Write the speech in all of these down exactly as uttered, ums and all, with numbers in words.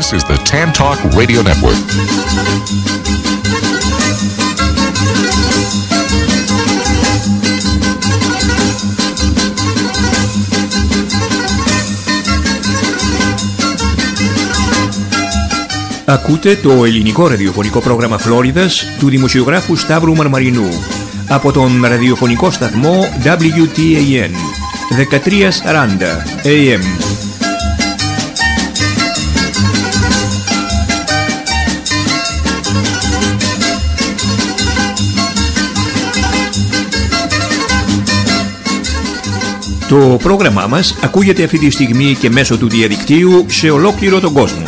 This is the Tan Talk Radio Network. Ακούτε το ελληνικό ραδιοφωνικό πρόγραμμα Φλόριδας του δημοσιογράφου Σταύρου Μαρμαρινού από τον ραδιοφωνικό σταθμό ντάμπλιου τι έι εν δεκατριακόσια σαράντα έι εμ. Το πρόγραμμά μας ακούγεται αυτή τη στιγμή και μέσω του διαδικτύου σε ολόκληρο τον κόσμο.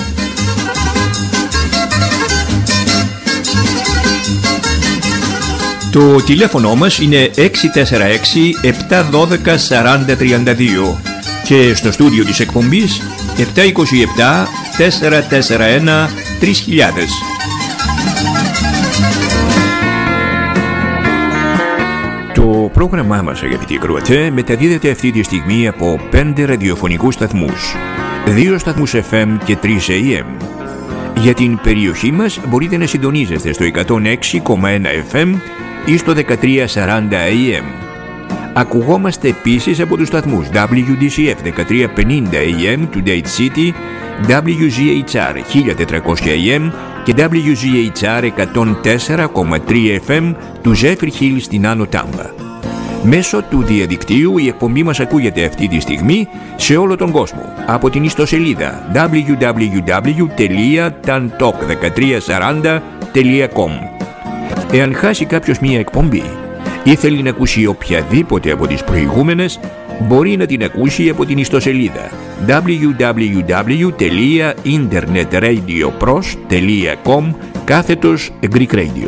Το τηλέφωνο μας είναι έξι τέσσερα έξι επτά ένα δύο τέσσερα τρία δύο και στο στούντιο της εκπομπής επτά δύο επτά τέσσερα τέσσερα ένα τρία χιλιάδες. Το πρόγραμμά μας, αγαπητοί ακροατές, μεταδίδεται αυτή τη στιγμή από πέντε ραδιοφωνικούς σταθμούς, δύο σταθμούς εφ εμ και τρεις έι εμ. Για την περιοχή μας μπορείτε να συντονίζεστε στο εκατόν έξι κόμμα ένα εφ εμ ή στο δεκατριακόσια σαράντα έι εμ. Ακουγόμαστε επίσης από τους σταθμούς ντάμπλιου ντι σι εφ δεκατριακόσια πενήντα έι εμ του Date City, ντάμπλιου τζι έιτς αρ χίλια τετρακόσια έι εμ και ντάμπλιου τζι έιτς αρ εκατόν τέσσερα κόμμα τρία εφ εμ του Zephyr Hill στην Άνω Τάμπα. Μέσω του διαδικτύου η εκπομπή μας ακούγεται αυτή τη στιγμή σε όλο τον κόσμο από την ιστοσελίδα ντάμπλιου ντάμπλιου ντάμπλιου τελεία tan talk δεκατριακόσια σαράντα τελεία κομ. Εάν χάσει κάποιος μία εκπομπή ή θέλει να ακούσει οποιαδήποτε από τις προηγούμενες, μπορεί να την ακούσει από την ιστοσελίδα ντάμπλιου ντάμπλιου ντάμπλιου τελεία internetradiopros τελεία com κάθετος Greek Radio.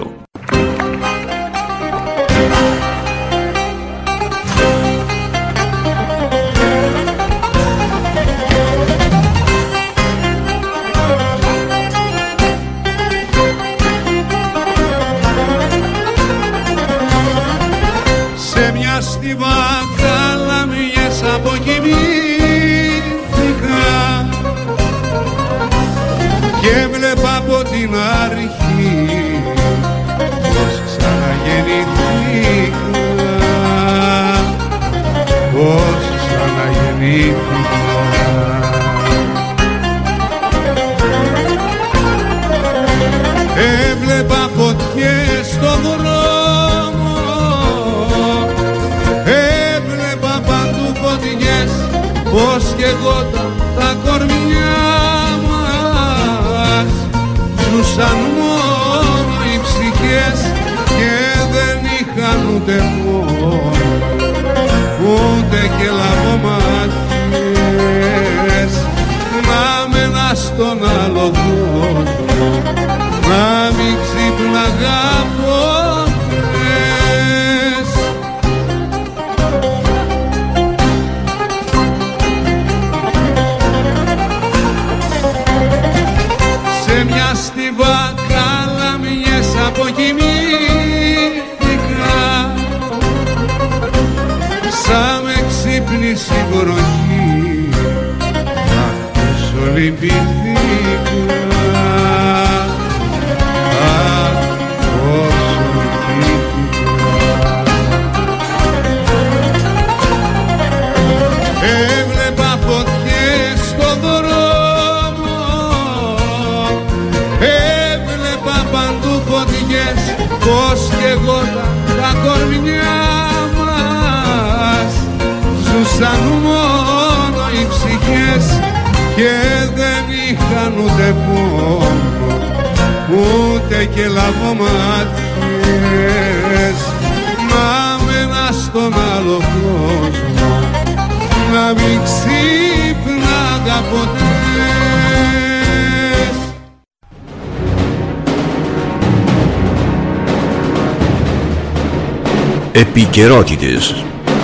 Και βλέπα από την αρχή πως ξαναγεννήθηκα, πως ξαναγεννήθηκα. Έβλεπα φωτιές στο δρόμο, έβλεπα παντού φωτιές, πως καίγονταν τα κορμιά. Ζούσαν μόνο οι ψυχές και δεν είχαν ούτε πόνο, ούτε και λαβομάτιες. Να μένα στον άλλο κόσμο, να μην ξύπναγα ποτές. Σε μια στιβά καλαμιές αποκοιμήθηκα, σαν με ξύπνησε η βροχή, αχ πως ολυμπήθηκα, αχ πως ολυμπήθηκα. Έβλεπα φωτιές στο δρόμο, έβλεπα παντού φωτιές, πως καίγονταν τα κορμιά μας. Ζούσαν μόνο οι ψυχές και δεν είχαν ούτε πόνο, ούτε και λαβομάτιες. Να μένα στον άλλο κόσμο, να μην ξύπναγα ποτέ. Επικαιρότητες.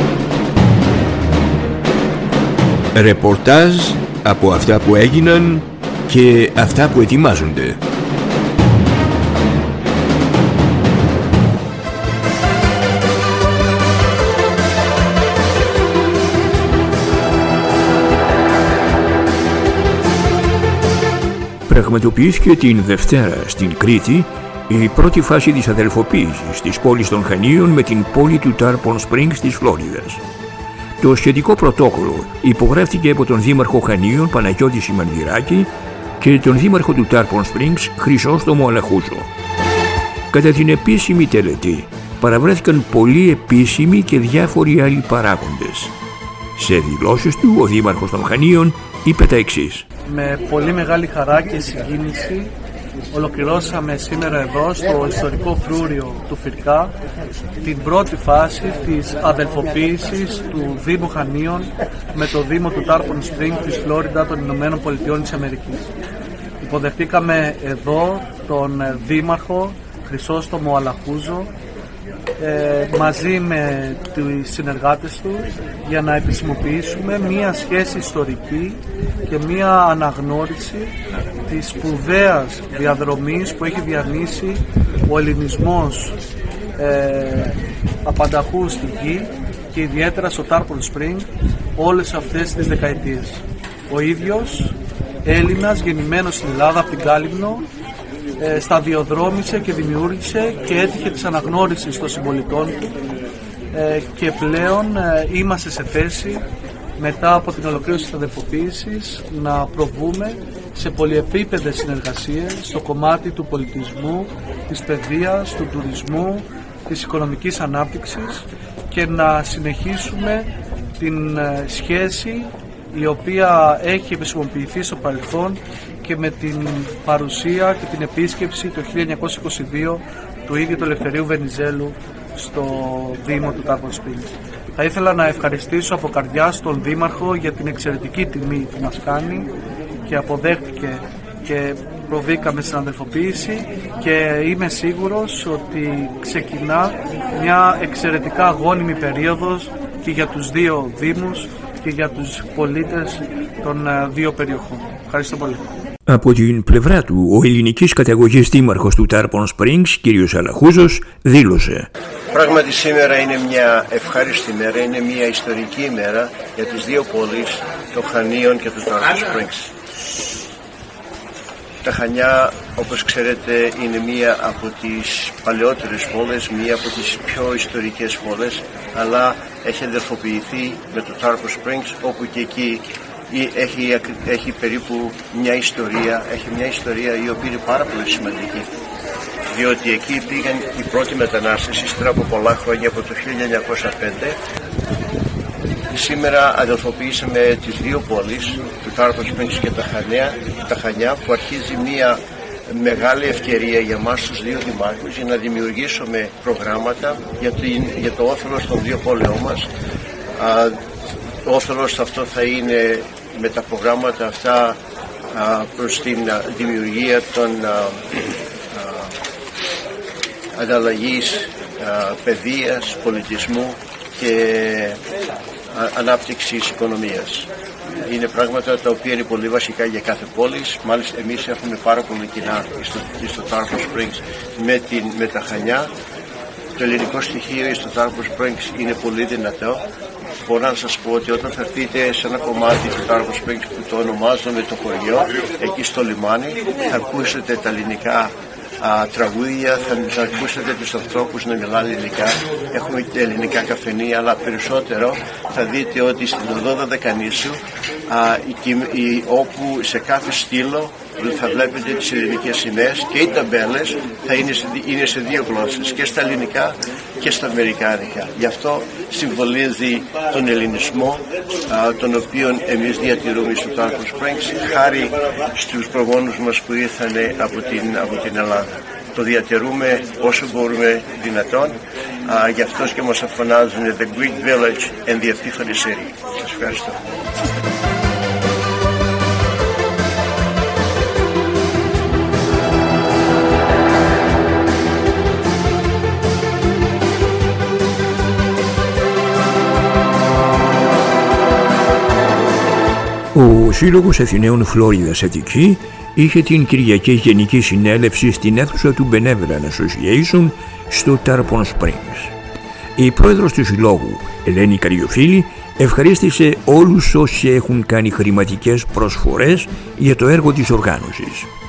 Ρεπορτάζ από αυτά που έγιναν και αυτά που ετοιμάζονται. Πραγματοποιήθηκε την Δευτέρα στην Κρήτη η πρώτη φάση της αδελφοποίησης της πόλης των Χανίων με την πόλη του Tarpon Springs της Φλόριδας. Το σχετικό πρωτόκολλο υπογράφηκε από τον Δήμαρχο Χανίων Παναγιώτη Σιμανδυράκη και τον Δήμαρχο του Tarpon Springs Χρυσόστομο Αλαχούζο. Κατά την επίσημη τελετή παραβρέθηκαν πολλοί επίσημοι και διάφοροι άλλοι παράγοντες. Σε δηλώσεις του ο Δήμαρχος των Χανίων είπε τα εξής. Με πολύ μεγάλη χαρά και συγκίνηση ολοκληρώσαμε σήμερα εδώ στο ιστορικό φρούριο του Φυρκά την πρώτη φάση της αδελφοποίησης του Δήμου Χανίων με το Δήμο του Tarpon Springs της Φλόριντα των Ηνωμένων Πολιτειών της Αμερικής. Υποδεχτήκαμε εδώ τον Δήμαρχο Χρυσόστομο Αλαχούζο ε, μαζί με τους συνεργάτες του για να επισημοποιήσουμε μία σχέση ιστορική και μία αναγνώριση της σπουδαίας διαδρομής που έχει διανύσει ο ελληνισμός ε, απανταχού στη γη και ιδιαίτερα στο Tarpon Spring όλες αυτές τις δεκαετίες. Ο ίδιος Έλληνας γεννημένος στην Ελλάδα από την Κάλυμνο ε, σταδιοδρόμησε και δημιούργησε και έτυχε της αναγνώρισης των συμπολιτών του ε, και πλέον ε, είμαστε σε θέση μετά από την ολοκλήρωση της αδελφοποίησης να προβούμε σε πολυεπίπεδες συνεργασίες στο κομμάτι του πολιτισμού, της παιδείας, του τουρισμού, της οικονομικής ανάπτυξης και να συνεχίσουμε την σχέση η οποία έχει επισημοποιηθεί στο παρελθόν και με την παρουσία και την επίσκεψη το χίλια εννιακόσια είκοσι δύο του ίδιου του Ελευθερίου Βενιζέλου στο Δήμο του Tarpon Springs. Θα ήθελα να ευχαριστήσω από καρδιάς τον Δήμαρχο για την εξαιρετική τιμή που μας κάνει και αποδέχτηκε και προβήκαμε στην αδελφοποίηση και είμαι σίγουρος ότι ξεκινά μια εξαιρετικά αγώνιμη περίοδος και για τους δύο Δήμους και για τους πολίτες των δύο περιοχών. Ευχαριστώ πολύ. Από την πλευρά του, ο ελληνικής καταγωγής δήμαρχος του Tarpon Springs, κ. Αλαχούζος, δήλωσε: Πράγματι σήμερα είναι μια ευχάριστη μέρα, είναι μια ιστορική ημέρα για τις δύο πόλεις, των Χανίων και του Tarpon Springs. Τα Χανιά, όπως ξέρετε, είναι μία από τις παλαιότερες πόλεις, μία από τις πιο ιστορικές πόλεις, αλλά έχει αδελφοποιηθεί με το Tarpon Springs, όπου και εκεί έχει, έχει περίπου μια ιστορία, έχει μια ιστορία η οποία είναι πάρα πολύ σημαντική. Διότι εκεί πήγαν οι πρώτοι μετανάστες ύστερα από πολλά χρόνια, από το χίλια εννιακόσια πέντε. Σήμερα αδελφοποιήσαμε τις δύο πόλεις, του Tarpon Springs και τα Χανιά, τα Χανιά, που αρχίζει μια μεγάλη ευκαιρία για μας τους δύο δημάρχους για να δημιουργήσουμε προγράμματα για, την, για το όφελος των δύο πόλεων μας. Το όφελος αυτό θα είναι με τα προγράμματα αυτά α, προς την α, δημιουργία των α, α, ανταλλαγής α, παιδείας, πολιτισμού και α, ανάπτυξης οικονομίας. Είναι πράγματα τα οποία είναι πολύ βασικά για κάθε πόλη. Μάλιστα εμείς έχουμε πάρα πολύ κοινά στο, στο Tarpon Springs με, την, με τα Χανιά. Το ελληνικό στοιχείο στο Tarpon Springs είναι πολύ δυνατό. Μπορώ να σας πω ότι όταν θα έρθετε σε ένα κομμάτι του Tarpon Springs που το ονομάζουμε το χωριό, εκεί στο λιμάνι, θα ακούσετε τα ελληνικά α, τραγούδια, θα, θα ακούσετε τους ανθρώπους να μιλάνε ελληνικά. Έχουμε και ελληνικά καφενεία, αλλά περισσότερο θα δείτε ότι στην οδό Δεκανήσου, α, η, η, όπου σε κάθε στήλο θα βλέπετε τις ελληνικές σημαίες και οι ταμπέλες θα είναι σε, είναι σε δύο γλώσσες, και στα ελληνικά και στα αμερικάνικα. Γι' αυτό συμβολίζει τον ελληνισμό, α, τον οποίο εμείς διατηρούμε στο Tarpon Springs, χάρη στους προγόνους μας που ήρθαν από την, από την Ελλάδα. Το διατηρούμε όσο μπορούμε δυνατόν, α, γι' αυτό και μας αφωνάζουν The Greek Village and the Epiphany City. Σας ευχαριστώ. Ο Σύλλογος Αθηναίων Φλόριδας Αττική είχε την Κυριακή Γενική Συνέλευση στην αίθουσα του Benevolent Association στο Tarpon Springs. Η πρόεδρος του Συλλόγου, Ελένη Καριοφίλη, ευχαρίστησε όλους όσοι έχουν κάνει χρηματικές προσφορές για το έργο της οργάνωσης.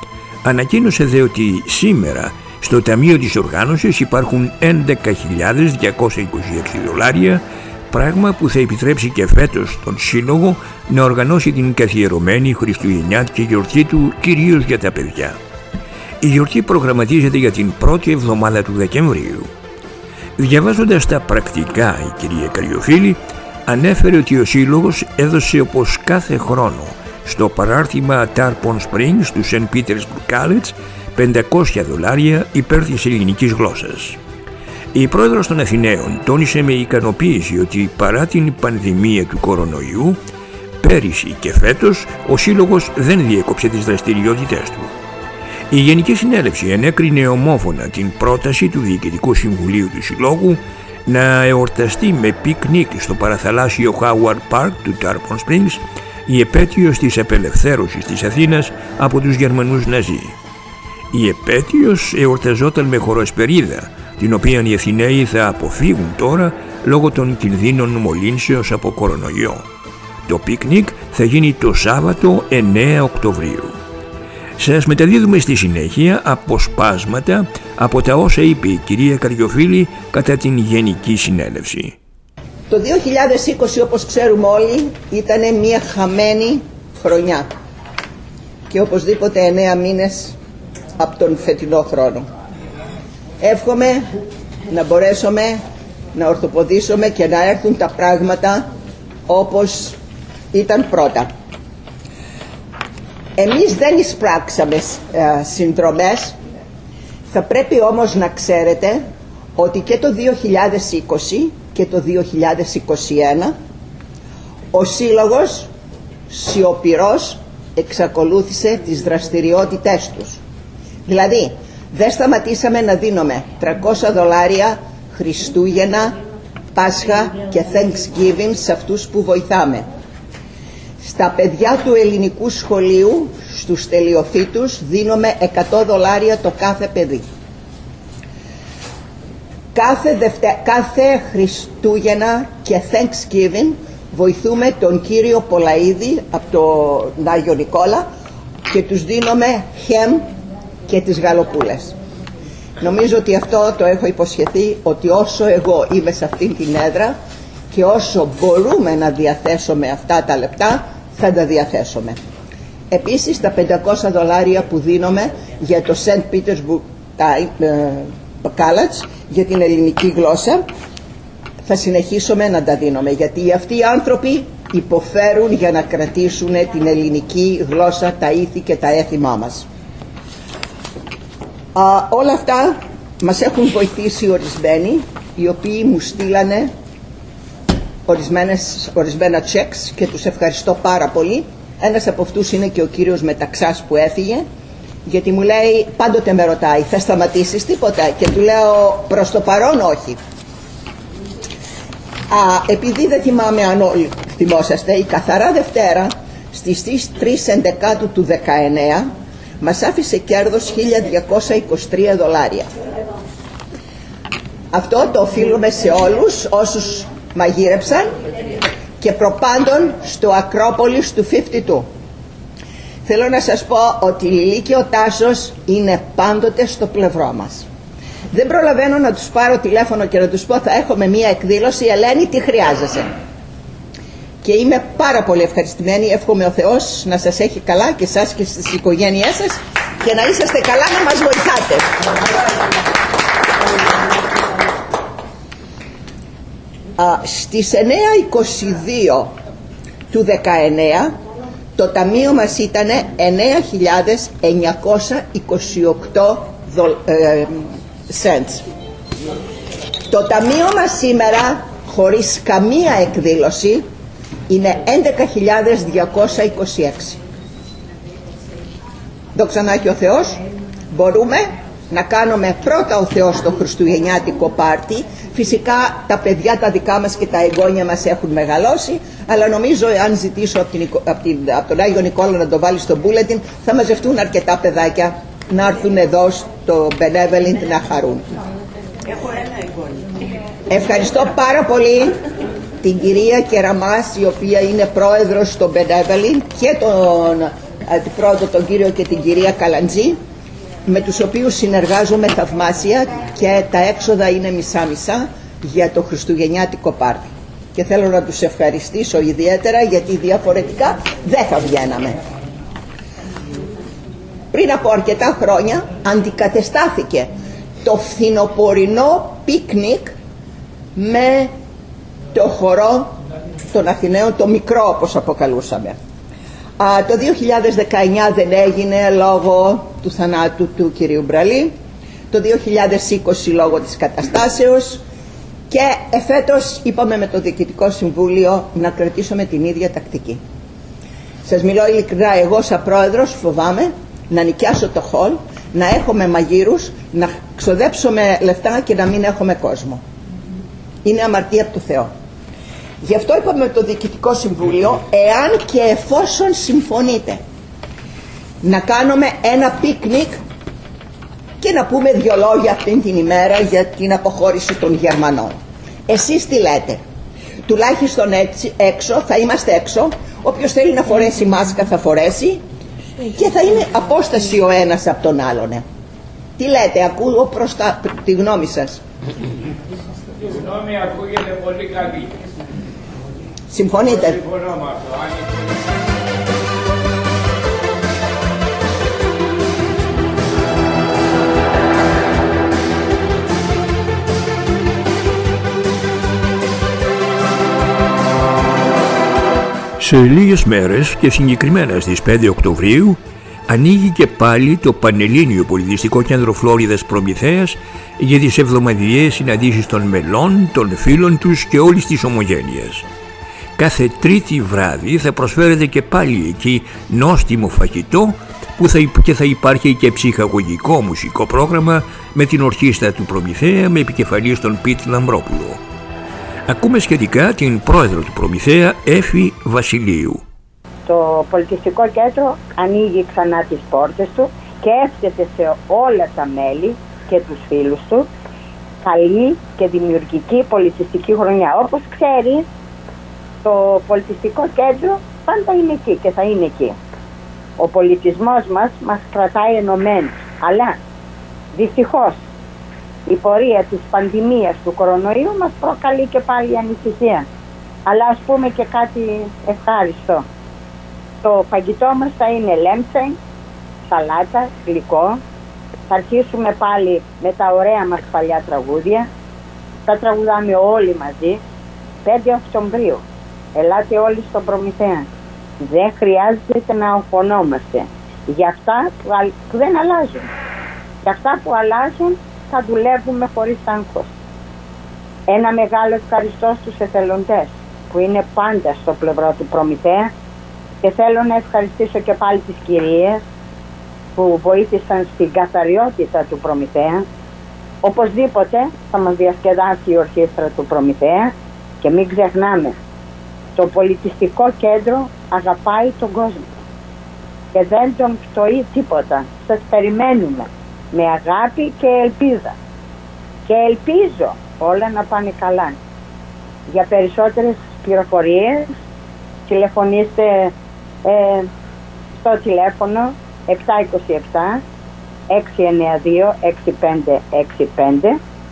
Ανακοίνωσε δε ότι σήμερα στο ταμείο της οργάνωσης υπάρχουν έντεκα χιλιάδες διακόσια είκοσι έξι δολάρια, πράγμα που θα επιτρέψει και φέτος τον Σύλλογο να οργανώσει την καθιερωμένη χριστουγεννιάτικη γιορτή του, κυρίως για τα παιδιά. Η γιορτή προγραμματίζεται για την πρώτη εβδομάδα του Δεκεμβρίου. Διαβάζοντας τα πρακτικά, η κυρία Καριοφίλη ανέφερε ότι ο Σύλλογος έδωσε όπως κάθε χρόνο στο παράρτημα Tarpon Springs του Saint Petersburg College πεντακόσια δολάρια υπέρ της ελληνικής γλώσσας. Η πρόεδρος των Αθηναίων τόνισε με ικανοποίηση ότι παρά την πανδημία του κορονοϊού, πέρυσι και φέτος ο Σύλλογος δεν διέκοψε τις δραστηριότητές του. Η Γενική Συνέλευση ενέκρινε ομόφωνα την πρόταση του Διοικητικού Συμβουλίου του Συλλόγου να εορταστεί με πικνίκ στο παραθαλάσσιο Howard Park του Tarpon Springs η επέτειος της απελευθέρωσης της Αθήνας από τους Γερμανούς Ναζί. Η επέτειος εορταζόταν με χοροσπερίδα, την οποία οι Αθηναίοι θα αποφύγουν τώρα λόγω των κινδύνων μολύνσεως από κορονοϊό. Το πικνίκ θα γίνει το Σάββατο εννέα Οκτωβρίου. Σας μεταδίδουμε στη συνέχεια αποσπάσματα από τα όσα είπε η κυρία Καριοφίλη κατά την Γενική Συνέλευση. Το δύο χιλιάδες είκοσι, όπως ξέρουμε όλοι, ήταν μια χαμένη χρονιά και οπωσδήποτε εννέα μήνες από τον φετινό χρόνο. Εύχομαι να μπορέσουμε να ορθοποδήσουμε και να έρθουν τα πράγματα όπως ήταν πρώτα. Εμείς δεν εισπράξαμε συνδρομές, θα πρέπει όμως να ξέρετε ότι και το δύο χιλιάδες είκοσι και το δύο χιλιάδες είκοσι ένα ο Σύλλογος σιωπηρός εξακολούθησε τις δραστηριότητές τους. Δηλαδή δεν σταματήσαμε να δίνουμε τριακόσια δολάρια Χριστούγεννα, Πάσχα και Thanksgiving σε αυτούς που βοηθάμε. Στα παιδιά του ελληνικού σχολείου, στους τελειοφύτους, δίνουμε εκατό δολάρια το κάθε παιδί. Κάθε, δευτε... κάθε Χριστούγεννα και Thanksgiving βοηθούμε τον κύριο Πολαίδη από τον Άγιο Νικόλα και τους δίνουμε χεμ και τις γαλοπούλες. Νομίζω ότι αυτό το έχω υποσχεθεί, ότι όσο εγώ είμαι σε αυτήν την έδρα και όσο μπορούμε να διαθέσουμε αυτά τα λεπτά, θα τα διαθέσουμε. Επίσης τα πεντακόσια δολάρια που δίνουμε για το Saint Petersburg College για την ελληνική γλώσσα θα συνεχίσουμε να τα δίνουμε, γιατί αυτοί οι άνθρωποι υποφέρουν για να κρατήσουν την ελληνική γλώσσα, τα ήθη και τα έθιμά μας. Α, όλα αυτά μας έχουν βοηθήσει ορισμένοι, οι οποίοι μου στείλανε ορισμένες, ορισμένα checks και τους ευχαριστώ πάρα πολύ. Ένας από αυτούς είναι και ο κύριος Μεταξάς που έφυγε, γιατί μου λέει, πάντοτε με ρωτάει, θα σταματήσεις τίποτα? Και του λέω, προς το παρόν όχι. Α, επειδή δεν θυμάμαι αν όλοι θυμόσαστε, η Καθαρά Δευτέρα στις τρεις Ενδεκάτου του δεκαεννέα μας άφησε κέρδος χίλια διακόσια είκοσι τρία δολάρια. Αυτό το οφείλουμε σε όλους όσους μαγείρεψαν και προπάντων στο Ακρόπολης του πενήντα δύο. Θέλω να σας πω ότι η Λιλή και ο Τάσος είναι πάντοτε στο πλευρό μας. Δεν προλαβαίνω να τους πάρω τηλέφωνο και να τους πω, θα έχουμε μία εκδήλωση, Ελένη, τι χρειάζεσαι? Και είμαι πάρα πολύ ευχαριστημένη. Εύχομαι ο Θεός να σας έχει καλά και εσάς και στις οικογένειές σας και να είσαστε καλά, να μας βοηθάτε. Α, στις εννέα είκοσι δύο του δεκαεννέα το ταμείο μας ήταν εννέα χιλιάδες εννιακόσια είκοσι οκτώ cents. Το ταμείο μας σήμερα, χωρίς καμία εκδήλωση, είναι έντεκα χιλιάδες διακόσια είκοσι έξι. Δόξα να έχει ο Θεός, μπορούμε να κάνουμε πρώτα ο Θεός το χριστουγεννιάτικο πάρτι. Φυσικά τα παιδιά τα δικά μας και τα εγγόνια μας έχουν μεγαλώσει, αλλά νομίζω εάν ζητήσω από, την, από, την, από τον Άγιο Νικόλα να το βάλει στο bulletin, θα μαζευτούν αρκετά παιδάκια να έρθουν εδώ στο Benevolent να χαρούν. Έχω ένα εγγόνι. Ευχαριστώ πάρα πολύ την κυρία Κεραμάς, η οποία είναι πρόεδρος στο Benevolent, και τον αντιπρόεδρο τον κύριο και την κυρία Καλαντζή, με τους οποίους συνεργάζομαι θαυμάσια και τα έξοδα είναι μισά-μισά για το χριστουγεννιάτικο πάρτι. Και θέλω να τους ευχαριστήσω ιδιαίτερα, γιατί διαφορετικά δεν θα βγαίναμε. Πριν από αρκετά χρόνια αντικατεστάθηκε το φθινοπορεινό πίκνικ με το χορό των Αθηναίων, το μικρό όπως αποκαλούσαμε. Α, το δύο χιλιάδες δεκαεννιά δεν έγινε λόγω του θανάτου του κυρίου Μπραλή, το δύο χιλιάδες είκοσι λόγω της καταστάσεως, και εφέτος είπαμε με το Διοικητικό Συμβούλιο να κρατήσουμε την ίδια τακτική. Σας μιλώ ειλικρινά, εγώ σαν πρόεδρος φοβάμαι να νοικιάσω το χολ, να έχουμε μαγείρους, να ξοδέψουμε λεφτά και να μην έχουμε κόσμο. Είναι αμαρτία από το Θεό. Γι' αυτό είπαμε με το Διοικητικό Συμβούλιο, εάν και εφόσον συμφωνείτε να κάνουμε ένα πίκνικ και να πούμε δυο λόγια αυτήν την ημέρα για την αποχώρηση των Γερμανών. Εσείς τι λέτε? Τουλάχιστον έτσι, έξω, θα είμαστε έξω, όποιος θέλει να φορέσει μάσκα θα φορέσει και θα είναι απόσταση ο ένας από τον άλλον. Τι λέτε, ακούω προς τα, τη γνώμη σας. Η γνώμη ακούγεται πολύ καλή. Συμφωνείτε? Συμφωνώ με αυτό. Σε λίγες μέρες και συγκεκριμένα στις πέντε Οκτωβρίου ανοίγει και πάλι το Πανελλήνιο Πολιτιστικό Κέντρο Φλόριδας Προμηθέας για τις εβδομαδιαίες συναντήσεις των μελών, των φίλων τους και όλης της ομογένειας. Κάθε Τρίτη βράδυ θα προσφέρεται και πάλι εκεί νόστιμο φαγητό που θα, και θα υπάρχει και ψυχαγωγικό μουσικό πρόγραμμα με την ορχήστρα του Προμηθέα με επικεφαλής τον Πιτ Λαμπρόπουλο. Ακούμε σχετικά την πρόεδρο του Προμηθέα, Έφη Βασιλείου. Το πολιτιστικό κέντρο ανοίγει ξανά τις πόρτες του και εύχεται σε όλα τα μέλη και τους φίλους του καλή και δημιουργική πολιτιστική χρονιά. Όπως ξέρεις, το πολιτιστικό κέντρο πάντα είναι εκεί και θα είναι εκεί. Ο πολιτισμός μας μας κρατάει ενωμένους, αλλά δυστυχώς η πορεία της πανδημίας του κορονοϊού μας προκαλεί και πάλι ανησυχία. Αλλά ας πούμε και κάτι ευχάριστο. Το φαγητό μας θα είναι λέμψε, σαλάτα, γλυκό. Θα αρχίσουμε πάλι με τα ωραία μας παλιά τραγούδια. Θα τραγουδάμε όλοι μαζί. πέντε Οκτωβρίου. Ελάτε όλοι στον Προμηθέα. Δεν χρειάζεται να αγχωνόμαστε για αυτά που δεν αλλάζουν. Για αυτά που αλλάζουν θα δουλεύουμε χωρίς άγχος. Ένα μεγάλο ευχαριστώ στους εθελοντές που είναι πάντα στο πλευρό του Προμηθέα, και θέλω να ευχαριστήσω και πάλι τις κυρίες που βοήθησαν στην καθαριότητα του Προμηθέα. Οπωσδήποτε θα μας διασκεδάσει η ορχήστρα του Προμηθέα, και μην ξεχνάμε, το πολιτιστικό κέντρο αγαπάει τον κόσμο και δεν τον φτωεί τίποτα. Σας περιμένουμε με αγάπη και ελπίδα, και ελπίζω όλα να πάνε καλά. Για περισσότερες πληροφορίες τηλεφωνήστε ε, στο τηλέφωνο επτά είκοσι επτά έξι εννέα δύο έξι πέντε έξι πέντε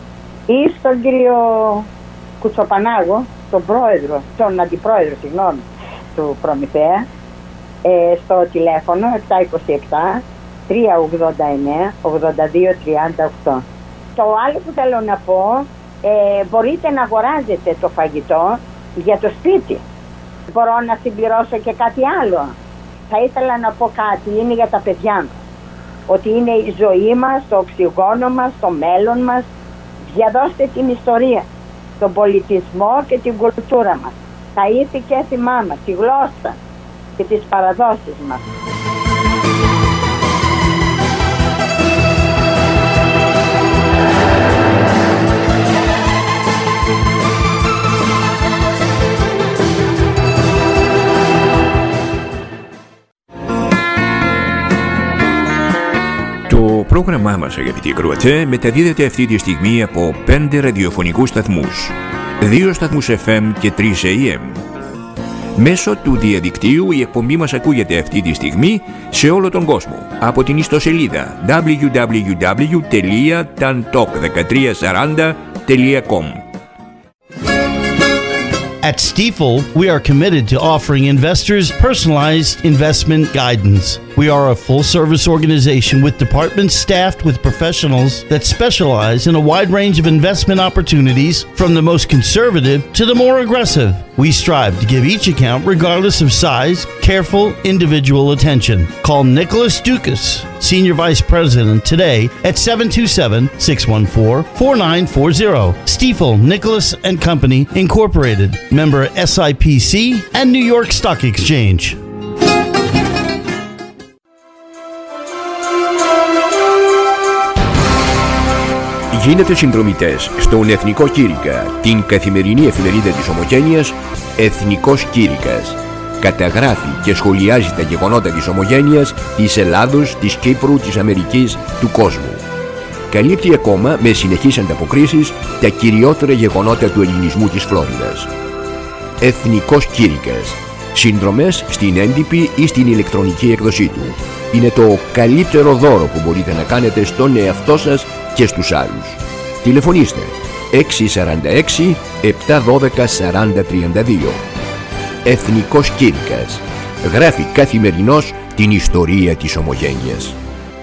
ή στον κύριο Κουτσοπανάγο, τον πρόεδρο, τον αντιπρόεδρο συγγνώμη, του Προμηθέα, ε, στο τηλέφωνο επτά είκοσι επτά τρία ογδόντα εννέα ογδόντα δύο τριάντα οκτώ. Το άλλο που θέλω να πω, ε, μπορείτε να αγοράζετε το φαγητό για το σπίτι. Μπορώ να συμπληρώσω και κάτι άλλο. Θα ήθελα να πω κάτι, είναι για τα παιδιά μας. Ότι είναι η ζωή μας, το οξυγόνο μας, το μέλλον μας. Διαδώστε την ιστορία, τον πολιτισμό και την κουλτούρα μας. Τα ήθη και έθιμά μας, τη γλώσσα και τις παραδόσεις μας. Το πρόγραμμά μας, αγαπητοί ακροατέ, μεταδίδεται αυτή τη στιγμή από πέντε ραδιοφωνικούς σταθμούς, δύο σταθμούς εφ εμ και τρεις έι εμ. Μέσω του διαδικτύου η εκπομπή μας ακούγεται αυτή τη στιγμή σε όλο τον κόσμο από την ιστοσελίδα double-u double-u double-u τελεία tantalk δεκατρία σαράντα τελεία com. At Stifel, we are committed to offering investors personalized investment guidance. We are a full-service organization with departments staffed with professionals that specialize in a wide range of investment opportunities, from the most conservative to the more aggressive. We strive to give each account, regardless of size, careful individual attention. Call Nicholas Dukas, Senior Vice President, today at seven two seven, six one four, four nine four zero. Stifel, Nicholas and Company, Incorporated. Member S I P C and New York Stock Exchange. Γίνετε συνδρομητές στον Εθνικό Κήρυκα, την καθημερινή εφημερίδα της Ομογένειας, Εθνικός Κήρυκας. Καταγράφει και σχολιάζει τα γεγονότα της Ομογένειας, της Ελλάδος, της Κύπρου, της Αμερικής, του κόσμου. Καλύπτει ακόμα με συνεχείς ανταποκρίσεις τα κυριότερα γεγονότα του ελληνισμού της Φλόριδας. Εθνικός Κήρυκας. Συνδρομές στην έντυπη ή στην ηλεκτρονική έκδοσή του. Είναι το καλύτερο δώρο που μπορείτε να κάνετε στον εαυτό σας και στους άλλους. Τηλεφωνήστε έξι τέσσερα έξι, επτά ένα δύο, σαράντα τριάντα δύο. Εθνικός Κήρυκας. Γράφει καθημερινώς την ιστορία της Ομογένειας.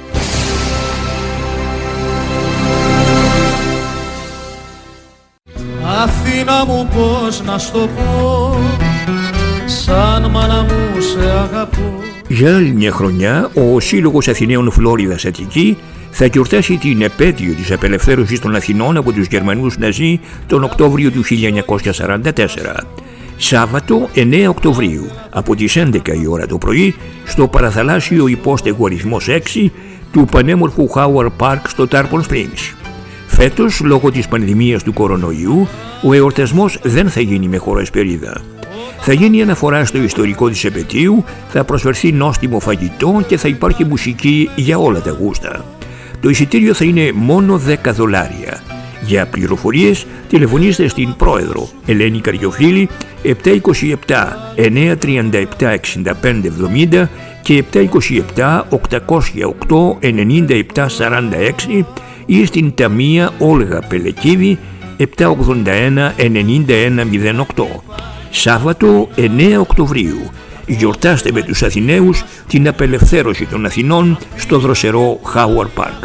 Αθήνα μου, πώς να στο πω, σαν μάνα μου σε αγαπώ. Για άλλη μια χρονιά, ο Σύλλογος Αθηναίων Φλόριδας Αττική θα γιορτάσει την επέτειο της απελευθέρωσης των Αθηνών από τους Γερμανούς Ναζί τον Οκτώβριο του χίλια εννιακόσια σαράντα τέσσερα. Σάββατο εννέα Οκτωβρίου από τις έντεκα η ώρα το πρωί στο παραθαλάσσιο υπόστεγο αριθμός έξι του πανέμορφου Howard Park στο Tarpon Springs. Φέτος, λόγω της πανδημίας του κορονοϊού, ο εορτασμός δεν θα γίνει με χωροεσπερίδα. Θα γίνει αναφορά στο ιστορικό της επετείου, θα προσφερθεί νόστιμο φαγητό και θα υπάρχει μουσική για όλα τα γούστα. Το εισιτήριο θα είναι μόνο δέκα δολάρια. Για πληροφορίες τηλεφωνήστε στην πρόεδρο Ελένη Καριοφίλη επτά είκοσι επτά, εννιακόσια τριάντα επτά, εξήντα πέντε εβδομήντα και επτά είκοσι επτά, οκτακόσια οκτώ, ενενήντα επτά σαράντα έξι ή στην Ταμεία Όλγα Πελεκίδη επτά ογδόντα ένα, ενενήντα ένα μηδέν οκτώ. Σάββατο εννέα Οκτωβρίου. Γιορτάστε με τους Αθηναίους την απελευθέρωση των Αθηνών στο δροσερό Howard Park.